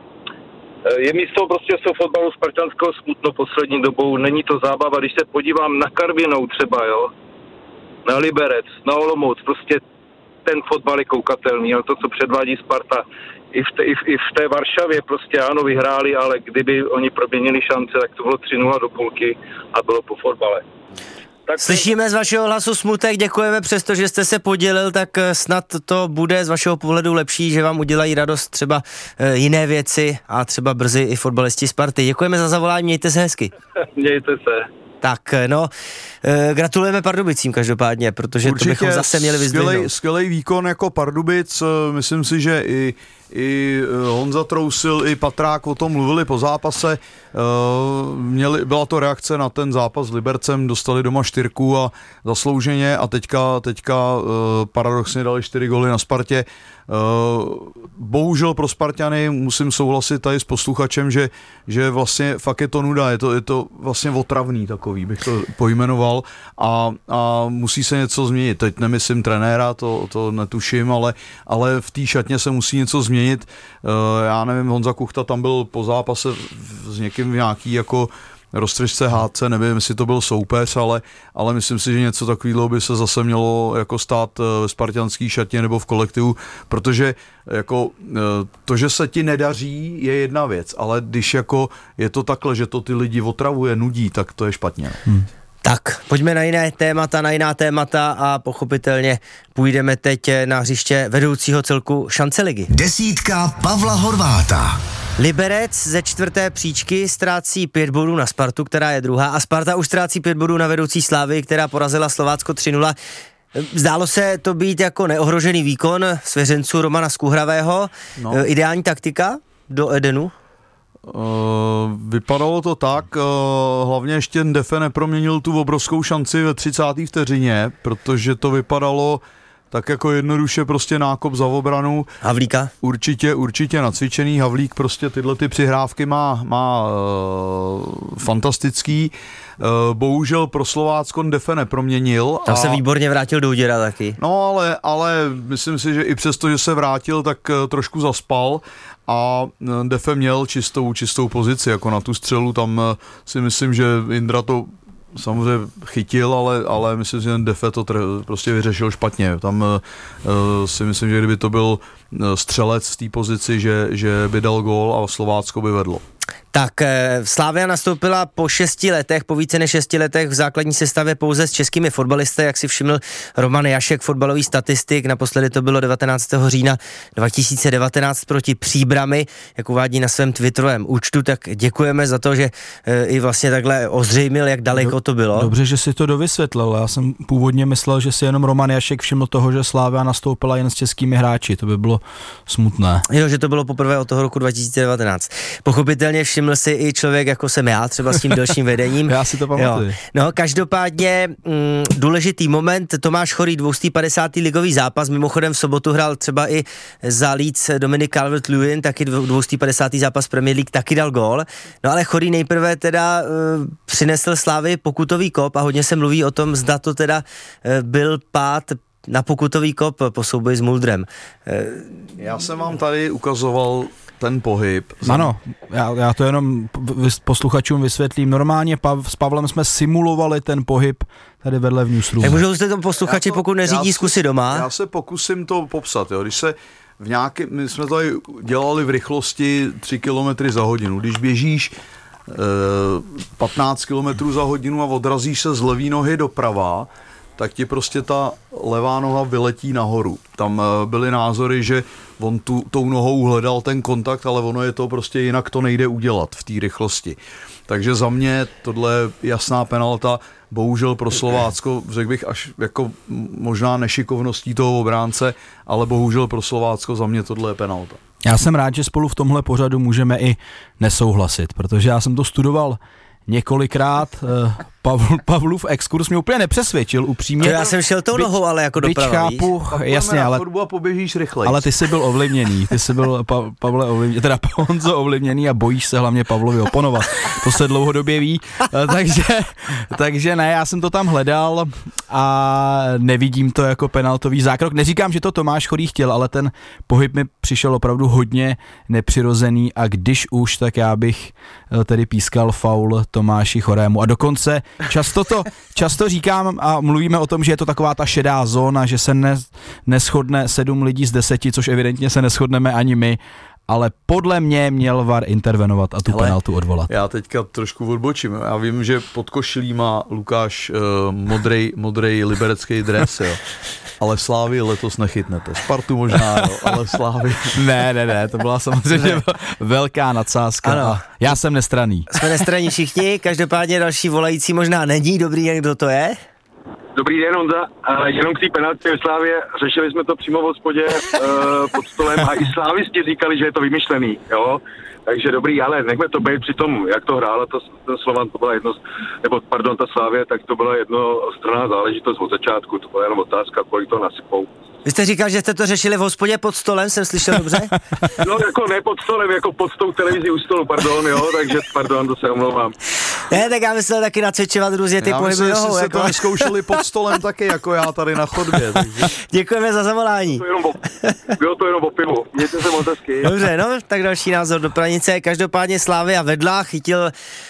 Je místo prostě z toho fotbalu spartanského smutno poslední dobou, není to zábava. Když se podívám na Karvinou třeba, jo, na Liberec, na Olomouc, prostě ten fotbal je koukatelný, ale to, co předvádí Sparta, i v, té, i, v, i v té Varšavě prostě ano, vyhráli, ale kdyby oni proměnili šance, tak to bylo tři nula do půlky a bylo po fotbale. Tak slyšíme z vašeho hlasu smutek, děkujeme, přesto, že jste se podělil, tak snad to bude z vašeho pohledu lepší, že vám udělají radost třeba e, jiné věci a třeba brzy i fotbalisti Sparty. Děkujeme za zavolání, mějte se hezky. Mějte se. Tak, no, e, gratulujeme Pardubicím každopádně, protože určitě to bychom zase měli vyzdvihnout. Skvělej, skvělej výkon jako Pardubic, myslím si, že i, i Honza Trousil, i Patrák o tom mluvili po zápase. Měli, byla to reakce na ten zápas s Libercem, dostali doma čtyřku a zaslouženě a teďka, teďka paradoxně dali čtyři góly na Spartě. Bohužel pro Sparťany musím souhlasit tady s posluchačem, že, že vlastně fakt je to nuda, je to, je to vlastně otravný takový, bych to pojmenoval a, a musí se něco změnit. Teď nemyslím trenéra, to, to netuším, ale, ale v té šatně se musí něco změnit. Já nevím, Honza Kuchta tam byl po zápase s někým v nějaký jako roztržce hádce, nevím, jestli to byl soupeř, ale, ale myslím si, že něco takového by se zase mělo jako stát ve spartanský šatně nebo v kolektivu, protože jako to, že se ti nedaří, je jedna věc, ale když jako je to takhle, že to ty lidi otravuje, nudí, tak to je špatně. Hmm. Tak, pojďme na jiné témata, na jiná témata a pochopitelně půjdeme teď na hřiště vedoucího celku šance ligy. Desítka Pavla Horváta. Liberec ze čtvrté příčky ztrácí pět bodů na Spartu, která je druhá, a Sparta už ztrácí pět bodů na vedoucí Slávy, která porazila Slovácko tři nula. Zdálo se to být jako neohrožený výkon svěřenců Romana Skuhravého. No. Ideální taktika do Edenu? Uh, vypadalo to tak, uh, hlavně ještě Defe neproměnil tu obrovskou šanci ve třicáté vteřině, protože to vypadalo tak jako jednoduše prostě nákop za obranu. Havlíka? Určitě, určitě nacvičený Havlík, prostě tyhle ty přihrávky má, má uh, fantastický. Uh, bohužel pro Slovácko Defe neproměnil. Tam a... se výborně vrátil Douděra taky. No ale, ale myslím si, že i přesto, že se vrátil, tak uh, trošku zaspal a Defe měl čistou, čistou pozici, jako na tu střelu, tam uh, si myslím, že Indra to samozřejmě chytil, ale, ale myslím, že ten Defe to tr- prostě vyřešil špatně. Tam uh, si myslím, že kdyby to byl střelec v té pozici, že, že by dal gól a Slovácko by vedlo. Tak Slavia nastoupila po šesti letech, po více než šesti letech v základní sestavě pouze s českými fotbalisty, jak si všiml Roman Jašek, fotbalový statistik, naposledy to bylo devatenáctého října dva tisíce devatenáct proti Příbrami, jak uvádí na svém twitterovém účtu, tak děkujeme za to, že e, i vlastně takhle ozřejmil, jak daleko to bylo. Dobře, že si to dovysvětlil, já jsem původně myslel, že si jenom Roman Jašek všiml toho, že Slavia nastoupila jen s českými hráči, to by bylo smutné. Jo, že to bylo poprvé od toho roku dva tisíce devatenáct. Pochopitelně všiml si i člověk, jako jsem já, třeba s tím delším vedením. Já si to pamatuju. No, každopádně mm, důležitý moment, Tomáš Chorý, dvě stě padesátý ligový zápas, mimochodem v sobotu hrál třeba i za Leeds Dominic Calvert-Lewin, taky dvě stě padesátý zápas Premier League, taky dal gól. No ale Chorý nejprve teda uh, přinesl Slávy pokutový kop a hodně se mluví o tom, zda to teda uh, byl pád na pokutový kop po souboji s Muldrem. Uh, já jsem vám tady ukazoval ten pohyb. Ano, já, já to jenom posluchačům vysvětlím. Normálně Pav, s Pavlem jsme simulovali ten pohyb tady vedle v newsroomu. Tak můžou jste to posluchači, to, pokud neřídí, zkusy doma. Já se pokusím to popsat. Jo. Když se v nějaký, my jsme tady dělali v rychlosti tři kilometry za hodinu. Když běžíš e, patnáct kilometrů za hodinu a odrazíš se z levý nohy doprava, tak ti prostě ta levá noha vyletí nahoru. Tam byly názory, že on tu, tou nohou hledal ten kontakt, ale ono je to prostě jinak, to nejde udělat v té rychlosti. Takže za mě tohle je jasná penalta, bohužel pro Slovácko, řekl bych až jako možná nešikovností toho obránce, ale bohužel pro Slovácko za mě tohle je penalta. Já jsem rád, že spolu v tomhle pořadu můžeme i nesouhlasit, protože já jsem to studoval několikrát. Pavl, Pavlův exkurs mě úplně nepřesvědčil, upřímně. Já jsem šel tou nohou, ale jako doprava. chápu, jasně, ale, a poběžíš rychleji. Ale ty jsi byl ovlivněný, ty jsi byl, pa, Pavle, ovlivněný, teda Honzo ovlivněný a bojíš se hlavně Pavlovi oponovat. To se dlouhodobě ví, takže, takže ne, já jsem to tam hledal a nevidím to jako penaltový zákrok. Neříkám, že to Tomáš Chorý chtěl, ale ten pohyb mi přišel opravdu hodně nepřirozený a když už, tak já bych tedy pískal faul Tomáši Chorému a dokonce Často to, často říkám a mluvíme o tom, že je to taková ta šedá zóna, že se ne, neshodne sedm lidí z deseti, což evidentně se neshodneme ani my, ale podle mě měl V A R intervenovat a tu Hele, penaltu odvolat. Já teďka trošku odbočím. Já vím, že pod košilí má Lukáš uh, modrej, modrej liberecký dres, jo. Ale Slávy letos nechytnete. Spartu možná, jo, ale Slávy. Ne, ne, ne, to byla samozřejmě velká nadsázka. Ano. Já jsem nestranný. Jsme nestranní všichni, každopádně další volající možná není. Dobrý den, kdo to je? Dobrý den, Honza. Uh, jenom k té penaltě v Slávě, řešili jsme to přímo v hospodě uh, pod stolem a i slávisti říkali, že je to vymyšlený, jo. Takže dobrý, ale nechme to být při tom, jak to hrála to, ten Slovan, to byla jedno, nebo pardon, ta Slávě, tak to byla jednostranná záležitost od začátku, to byla jenom otázka, kolik to nasypou. Vy jste říkal, že jste to řešili v hospodě pod stolem, jsem slyšel dobře? No jako ne pod stolem, jako pod tou televizí u stolu, pardon, jo, takže pardon, to se omlouvám. Ne, tak já myslel taky nacvičovat různě ty pohyby nohou. Já myslím, že jako... se to neskoušeli pod stolem taky, jako já tady na chodbě. Takže... Děkujeme za zavolání. Bylo to jenom o pivu, mějte se moc hezky. Dobře, no, tak další názor do Pranice. Každopádně Slavia vedla, chytil,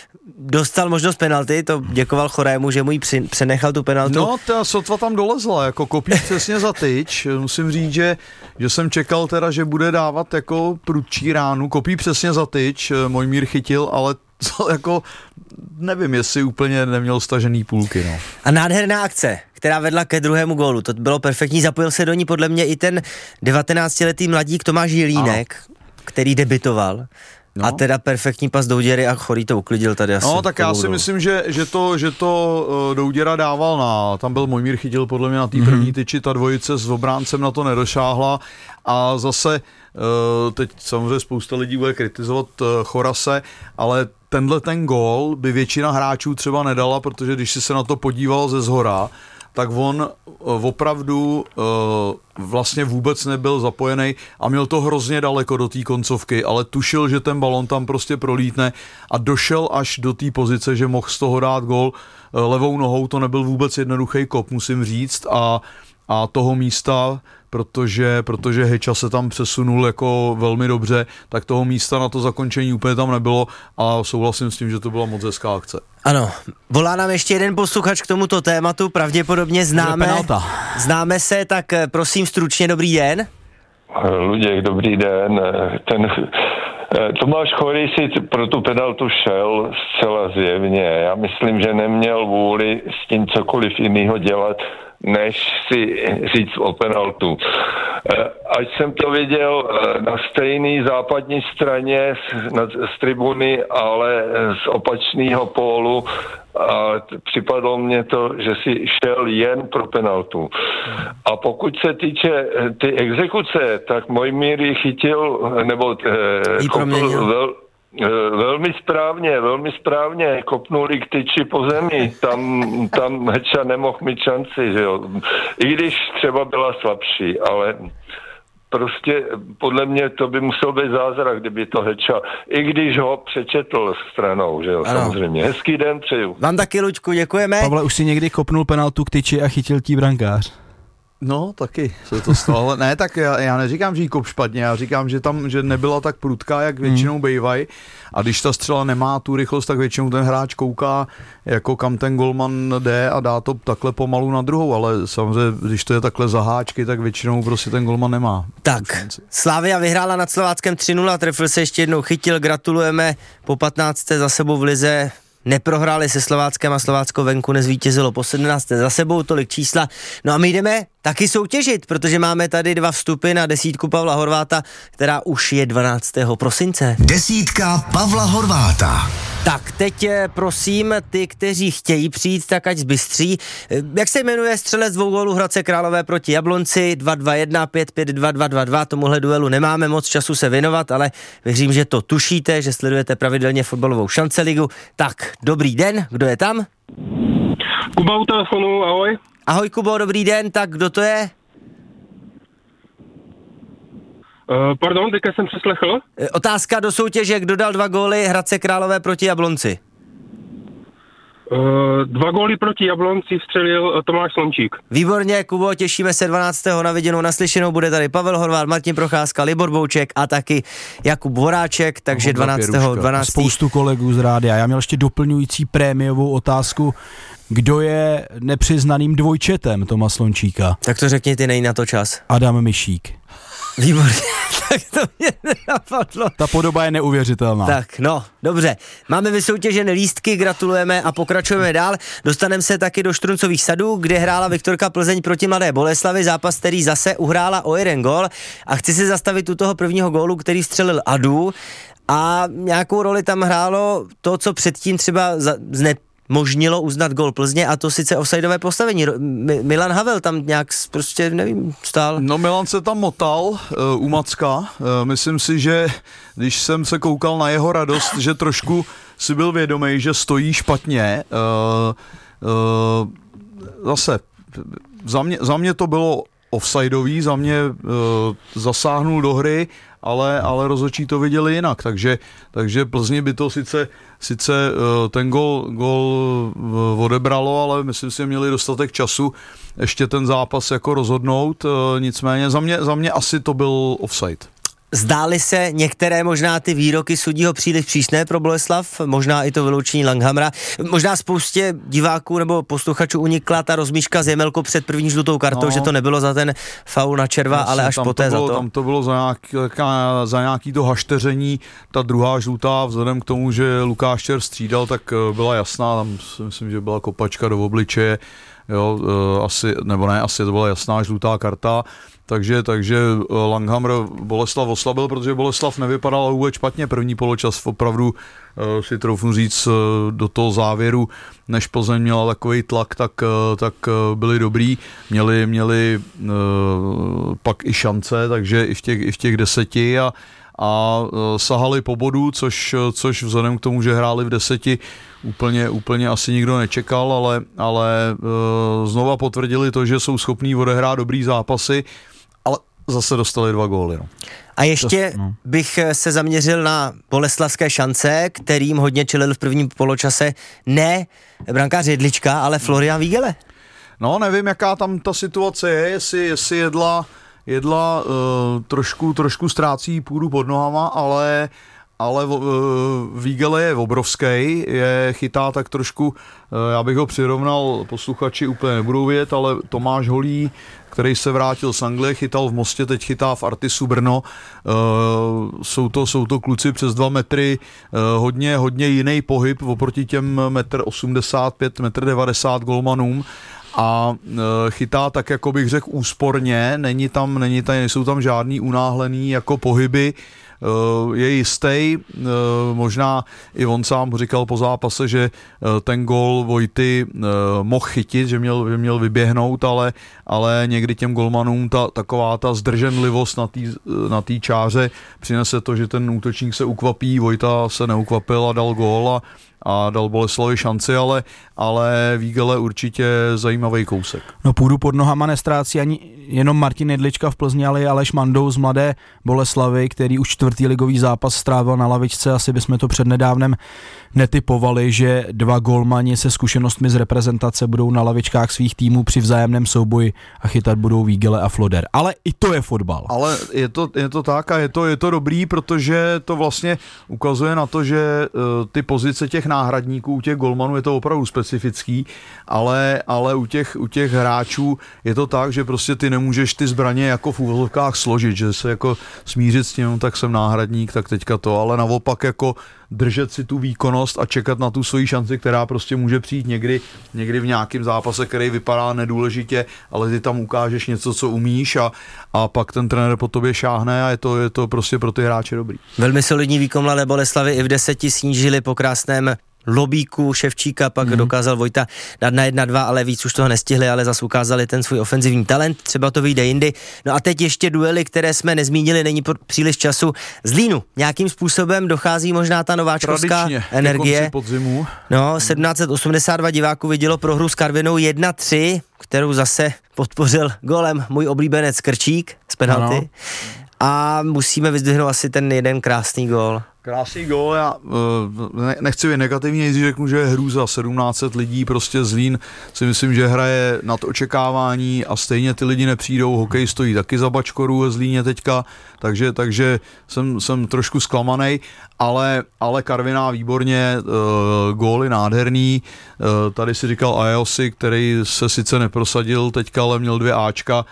dostal možnost penalty, to děkoval Chorému, že mu ji při, přenechal tu penaltu. No, ta sotva tam dolezla, jako kopí přesně za tyč. Musím říct, že, že jsem čekal teda, že bude dávat jako prudčí ránu. Kopí přesně za tyč, Mojmír chytil, ale to jako nevím, jestli úplně neměl stažený půlky, no. A nádherná akce, která vedla ke druhému gólu, to bylo perfektní, zapojil se do ní podle mě i ten devatenáctiletý mladík Tomáš Jelínek, ano. který debitoval. No. A teda perfektní pas Douděry a Chorý to uklidil tady asi. No tak já si myslím, že, že to, že to uh, Douděra dával na, tam byl Mojmír chytil podle mě na té první mm-hmm. tyči, ta dvojice s obráncem na to nedošáhla a zase uh, teď samozřejmě spousta lidí bude kritizovat uh, Chorase, ale tenhle ten gól by většina hráčů třeba nedala, protože když si se na to podíval ze zhora, tak on uh, opravdu uh, vlastně vůbec nebyl zapojený a měl to hrozně daleko do té koncovky, ale tušil, že ten balon tam prostě prolítne a došel až do té pozice, že mohl z toho dát gól uh, levou nohou, to nebyl vůbec jednoduchý kop, musím říct, a, a toho místa, protože, protože Heča se tam přesunul jako velmi dobře, tak toho místa na to zakončení úplně tam nebylo a souhlasím s tím, že to byla moc hezká akce. Ano, volá nám ještě jeden posluchač k tomuto tématu, pravděpodobně známe, známe se, tak prosím stručně, dobrý den. Luděk, dobrý den. Ten Tomáš Chorý si pro tu penaltu šel zcela zjevně. Já myslím, že neměl vůli s tím cokoliv jiného dělat, než si říct o penaltu. Ať jsem to viděl na stejné západní straně z tribuny, ale z opačného pólu, a připadlo mně to, že si šel jen pro penaltu. A pokud se týče ty exekuce, tak Mojmír ji chytil, nebo eh, kopnul vel, eh, velmi správně, velmi správně, kopnuli k tyči po zemi, tam, tam Heča nemohl mít šanci, že jo. I když třeba byla slabší, ale prostě podle mě to by musel být zázrak, kdyby to Heča, i když ho přečetl stranou, že jo, ano. Samozřejmě. Hezký den přeju. Vám taky, Luďku, děkujeme. Pavle, už si někdy kopnul penaltu k tyči a chytil tí brankář? No, taky se to stalo, ale ne, tak já, já neříkám, že jí kop špatně, já říkám, že tam, že nebyla tak prudká, jak většinou hmm. bývají, a když ta střela nemá tu rychlost, tak většinou ten hráč kouká, jako kam ten golman jde a dá to takhle pomalu na druhou, ale samozřejmě, když to je takhle za háčky, tak většinou prostě ten golman nemá. Tak, Slavia vyhrála nad Slováckem tři nula, trefil se ještě jednou, chytil, gratulujeme, po patnácté za sebou v lize. Neprohráli se Slováckem a Slovácko venku nezvítězilo po sedmnácté za sebou, tolik čísla. No a my jdeme taky soutěžit, protože máme tady dva vstupy na desítku Pavla Horváta, která už je dvanáctého prosince. Desítka Pavla Horváta. Tak, teď prosím ty, kteří chtějí přijít, tak ať zbystří. Jak se jmenuje střelec dvou gólů Hradce Králové proti Jablonci? dva dva jedna pět pět dva dva dva dva. Tomuhle duelu nemáme moc času se věnovat, ale věřím, že to tušíte, že sledujete pravidelně fotbalovou šanceligu. Tak, dobrý den, kdo je tam? Kuba u telefonu, ahoj. Ahoj Kubo, dobrý den, tak kdo to je? Uh, pardon, teďka jsem přeslechl. Otázka do soutěže, kdo dal dva góly Hradce Králové proti Jablonci? Uh, dva góly proti Jablonci vstřelil Tomáš Slončík. Výborně, Kubo, těšíme se dvanáctého na viděnou, naslyšenou, bude tady Pavel Horváth, Martin Procházka, Libor Bouček a taky Jakub Voráček, takže dvanáctého dvanáctého Spoustu kolegů z rádia. Já měl ještě doplňující prémiovou otázku, kdo je nepřiznaným dvojčetem Toma Slončíka? Tak to řekni ty, nej na to čas. Adam Mišík. Výborně, tak to mě nenapadlo. Ta podoba je neuvěřitelná. Tak, no, dobře. Máme vysoutěžené lístky, gratulujeme a pokračujeme dál. Dostaneme se taky do Štruncových sadů, kde hrála Viktorka Plzeň proti Mladé Boleslavi, zápas, který zase uhrála o jeden gól. A chci se zastavit u toho prvního gólu, který střelil Adu. A nějakou roli tam hrálo to, co předtím třeba za, zne, možnilo uznat gól Plzně, a to sice offsideové postavení. Milan Havel tam nějak prostě, nevím, stál. No Milan se tam motal uh, u Macka. Uh, myslím si, že když jsem se koukal na jeho radost, že trošku si byl vědomý, že stojí špatně. Uh, uh, zase, za mě, za mě to bylo offsideový, za mě uh, zasáhnul do hry, ale, ale rozhodčí to viděli jinak, takže, takže Plzni by to sice, sice uh, ten gol, gol uh, odebralo, ale myslím si, že měli dostatek času ještě ten zápas jako rozhodnout, uh, nicméně za mě, za mě asi to byl offside. Zdály se některé možná ty výroky sudího příliš přísné pro Boleslav, možná i to vyloučení Langhamra, možná spoustě diváků nebo posluchačů unikla ta rozmíška s Jemelkou před první žlutou kartou, no, že to nebylo za ten faul na červa, jasně, ale až poté to bylo, za to. Tam to bylo za nějaký, za nějaký to hašteření, ta druhá žlutá, vzhledem k tomu, že Lukáš Čer střídal, tak byla jasná, tam si myslím, že byla kopačka do obličeje, jo, asi, nebo ne, asi to byla jasná žlutá karta. Takže, takže Langhammer Boleslav oslabil, protože Boleslav nevypadal vůbec špatně první poločas, opravdu uh, si troufnu říct uh, do toho závěru, než Plzeň měla takový tlak, tak, uh, tak uh, byli dobrý, měli, měli uh, pak i šance, takže i v těch, i v těch deseti a, a uh, sahali po bodu, což, což vzhledem k tomu, že hráli v deseti, úplně, úplně asi nikdo nečekal, ale, ale uh, znova potvrdili to, že jsou schopní odehrát dobrý zápasy, ale zase dostali dva góly. No. A ještě no. bych se zaměřil na boleslavské šance, kterým hodně čelil v prvním poločase ne brankář Jedlička, ale Florian Vígele. No, nevím, jaká tam ta situace je, jestli, jestli jedla, jedla uh, trošku, trošku ztrácí půdu pod nohama, ale ale uh, Vígele je obrovský, je chytá tak trošku, uh, já bych ho přirovnal, posluchači úplně nebudou vědět, ale Tomáš Holý, který se vrátil z Anglie, chytal v Mostě, teď chytá v Artisu Brno. Uh, jsou, to, jsou to kluci přes dva metry, uh, hodně, hodně jiný pohyb oproti těm metr osmdesát pět, metr devadesát golmanům. A uh, chytá tak, jako bych řekl, úsporně, není tam, není tam, nejsou tam žádný unáhlený jako pohyby. Uh, je jistý, uh, možná i on sám říkal po zápase, že uh, ten gól Vojty uh, mohl chytit, že měl, že měl vyběhnout, ale, ale někdy těm golmanům ta, taková ta zdrženlivost na té na té čáře přinese to, že ten útočník se ukvapí, Vojta se neukvapil a dal gól a a dal Boleslavi šanci, ale, ale Vígele určitě zajímavý kousek. No půdu pod nohama nestrácí ani jenom Martin Jedlička v Plzni, ale i Aleš Mandou z Mladé Boleslavy, který už čtvrtý ligový zápas strávil na lavičce. Asi bychom to přednedávnem netipovali, že dva golmani se zkušenostmi z reprezentace budou na lavičkách svých týmů při vzájemném souboji a chytat budou Vígele a Floder. Ale i to je fotbal. Ale je to, je to tak a je to, je to dobrý, protože to vlastně ukazuje na to, že uh, ty pozice těch náhradníků, u těch golmanů je to opravdu specifický, ale, ale u, těch, u těch hráčů je to tak, že prostě ty nemůžeš ty zbraně jako v úvozovkách složit, že se jako smířit s tím, tak jsem náhradník, tak teďka to, ale naopak jako držet si tu výkonnost a čekat na tu svoji šanci, která prostě může přijít někdy, někdy v nějakém zápase, který vypadá nedůležitě, ale ty tam ukážeš něco, co umíš a, a pak ten trenér po tobě šáhne a je to, je to prostě pro ty hráče dobrý. Velmi solidní výkon Mladé Boleslavy i v deseti snížili po krásném lobíku Ševčíka, pak mm. dokázal Vojta dát na jedna dva, ale víc už toho nestihli, ale zase ukázali ten svůj ofenzivní talent, třeba to vyjde jindy. No a teď ještě duely, které jsme nezmínili, není příliš času. Z Línu nějakým způsobem dochází možná ta nováčkovská tradičně, energie. Podzimu. No, sedmnáct set osmdesát dva diváků vidělo prohru s Karvinou jedna tři, kterou zase podpořil golem můj oblíbenec Krčík z penalty. Ano. A musíme vyzdvihnout asi ten jeden krásný gól. Krásný gól, já ne, nechci být negativně, když řeknu, že je hrůza, sedmnáct set lidí, prostě Zlín si myslím, že hraje nad očekávání a stejně ty lidi nepřijdou, hokej stojí taky za bačkoru ve Zlíně teďka, takže, takže jsem, jsem trošku zklamanej, ale, ale Karviná výborně, uh, góly nádherný, uh, tady si říkal Ajosi, který se sice neprosadil teďka, ale měl dvě Ačka,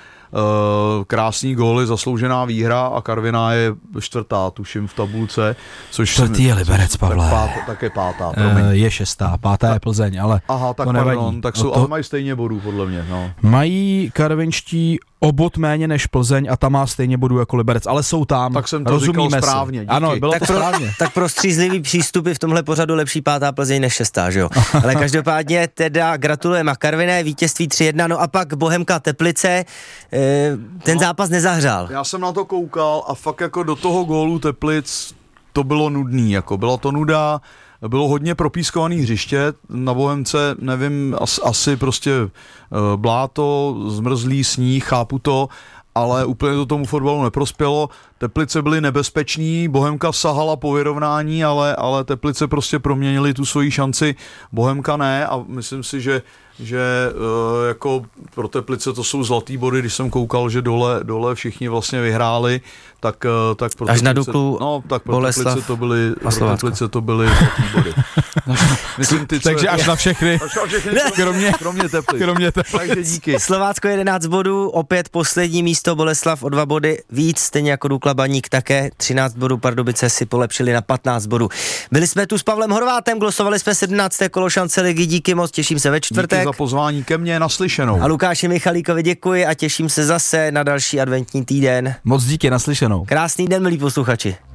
Uh, krásný góly, zasloužená výhra a Karviná je čtvrtá, tuším, v tabulce. Což čtvrtý je Liberec, Pavle. Tak, pát, tak je pátá, promiň. Uh, je šestá, pátá je Plzeň, ale aha, tak to pardon, nevadí. tak jsou, to... ale mají stejně bodů, podle mě. No. Mají karvinští o bod méně než Plzeň a tam má stejně bodů jako Liberec, ale jsou tam. Tak jsem to rozumíme říkal si. správně, díky. Ano, bylo tak to pro, správně. Tak pro střízlivý přístupy v tomhle pořadu lepší pátá Plzeň než šestá, že jo? Ale každopádně teda gratulujeme a Karviné, vítězství tři jedna, no a pak Bohemka Teplice, ten no, zápas nezahřál. Já jsem na to koukal a fakt jako do toho gólu Teplic to bylo nudný, jako byla to nuda. Bylo hodně propískovaný hřiště, na Bohemce, nevím, as, asi prostě e, bláto, zmrzlý sníh, chápu to, ale úplně to tomu fotbalu neprospělo. Teplice byly nebezpeční, Bohemka sahala po vyrovnání, ale, ale Teplice prostě proměnili tu svoji šanci, Bohemka ne a myslím si, že že uh, jako pro Teplice to jsou zlatý body, když jsem koukal, že dole, dole všichni vlastně vyhráli, tak, uh, tak pro až Teplice, na Duklu, no, tak pro Boleslav Teplice to byly, pro Teplice to byly zlatý body. Myslím, ty, Takže až na všechny, až na všechny kromě, kromě Teplic. kromě Teplic. Takže díky. Slovácko jedenáct bodů, opět poslední místo, Boleslav o dva body víc, stejně jako Dukla Baník také, třináct bodů, Pardubice si polepšili na patnáct bodů. Byli jsme tu s Pavlem Horvátem, glosovali jsme sedmnácté kolo šance ligy, díky moc, těším se ve čtvrtek. Díky za pozvání ke mně, naslyšenou. A Lukáši Michalíkovi děkuji a těším se zase na další adventní týden. Moc díky, naslyšenou. Krásný den, milí posluchači.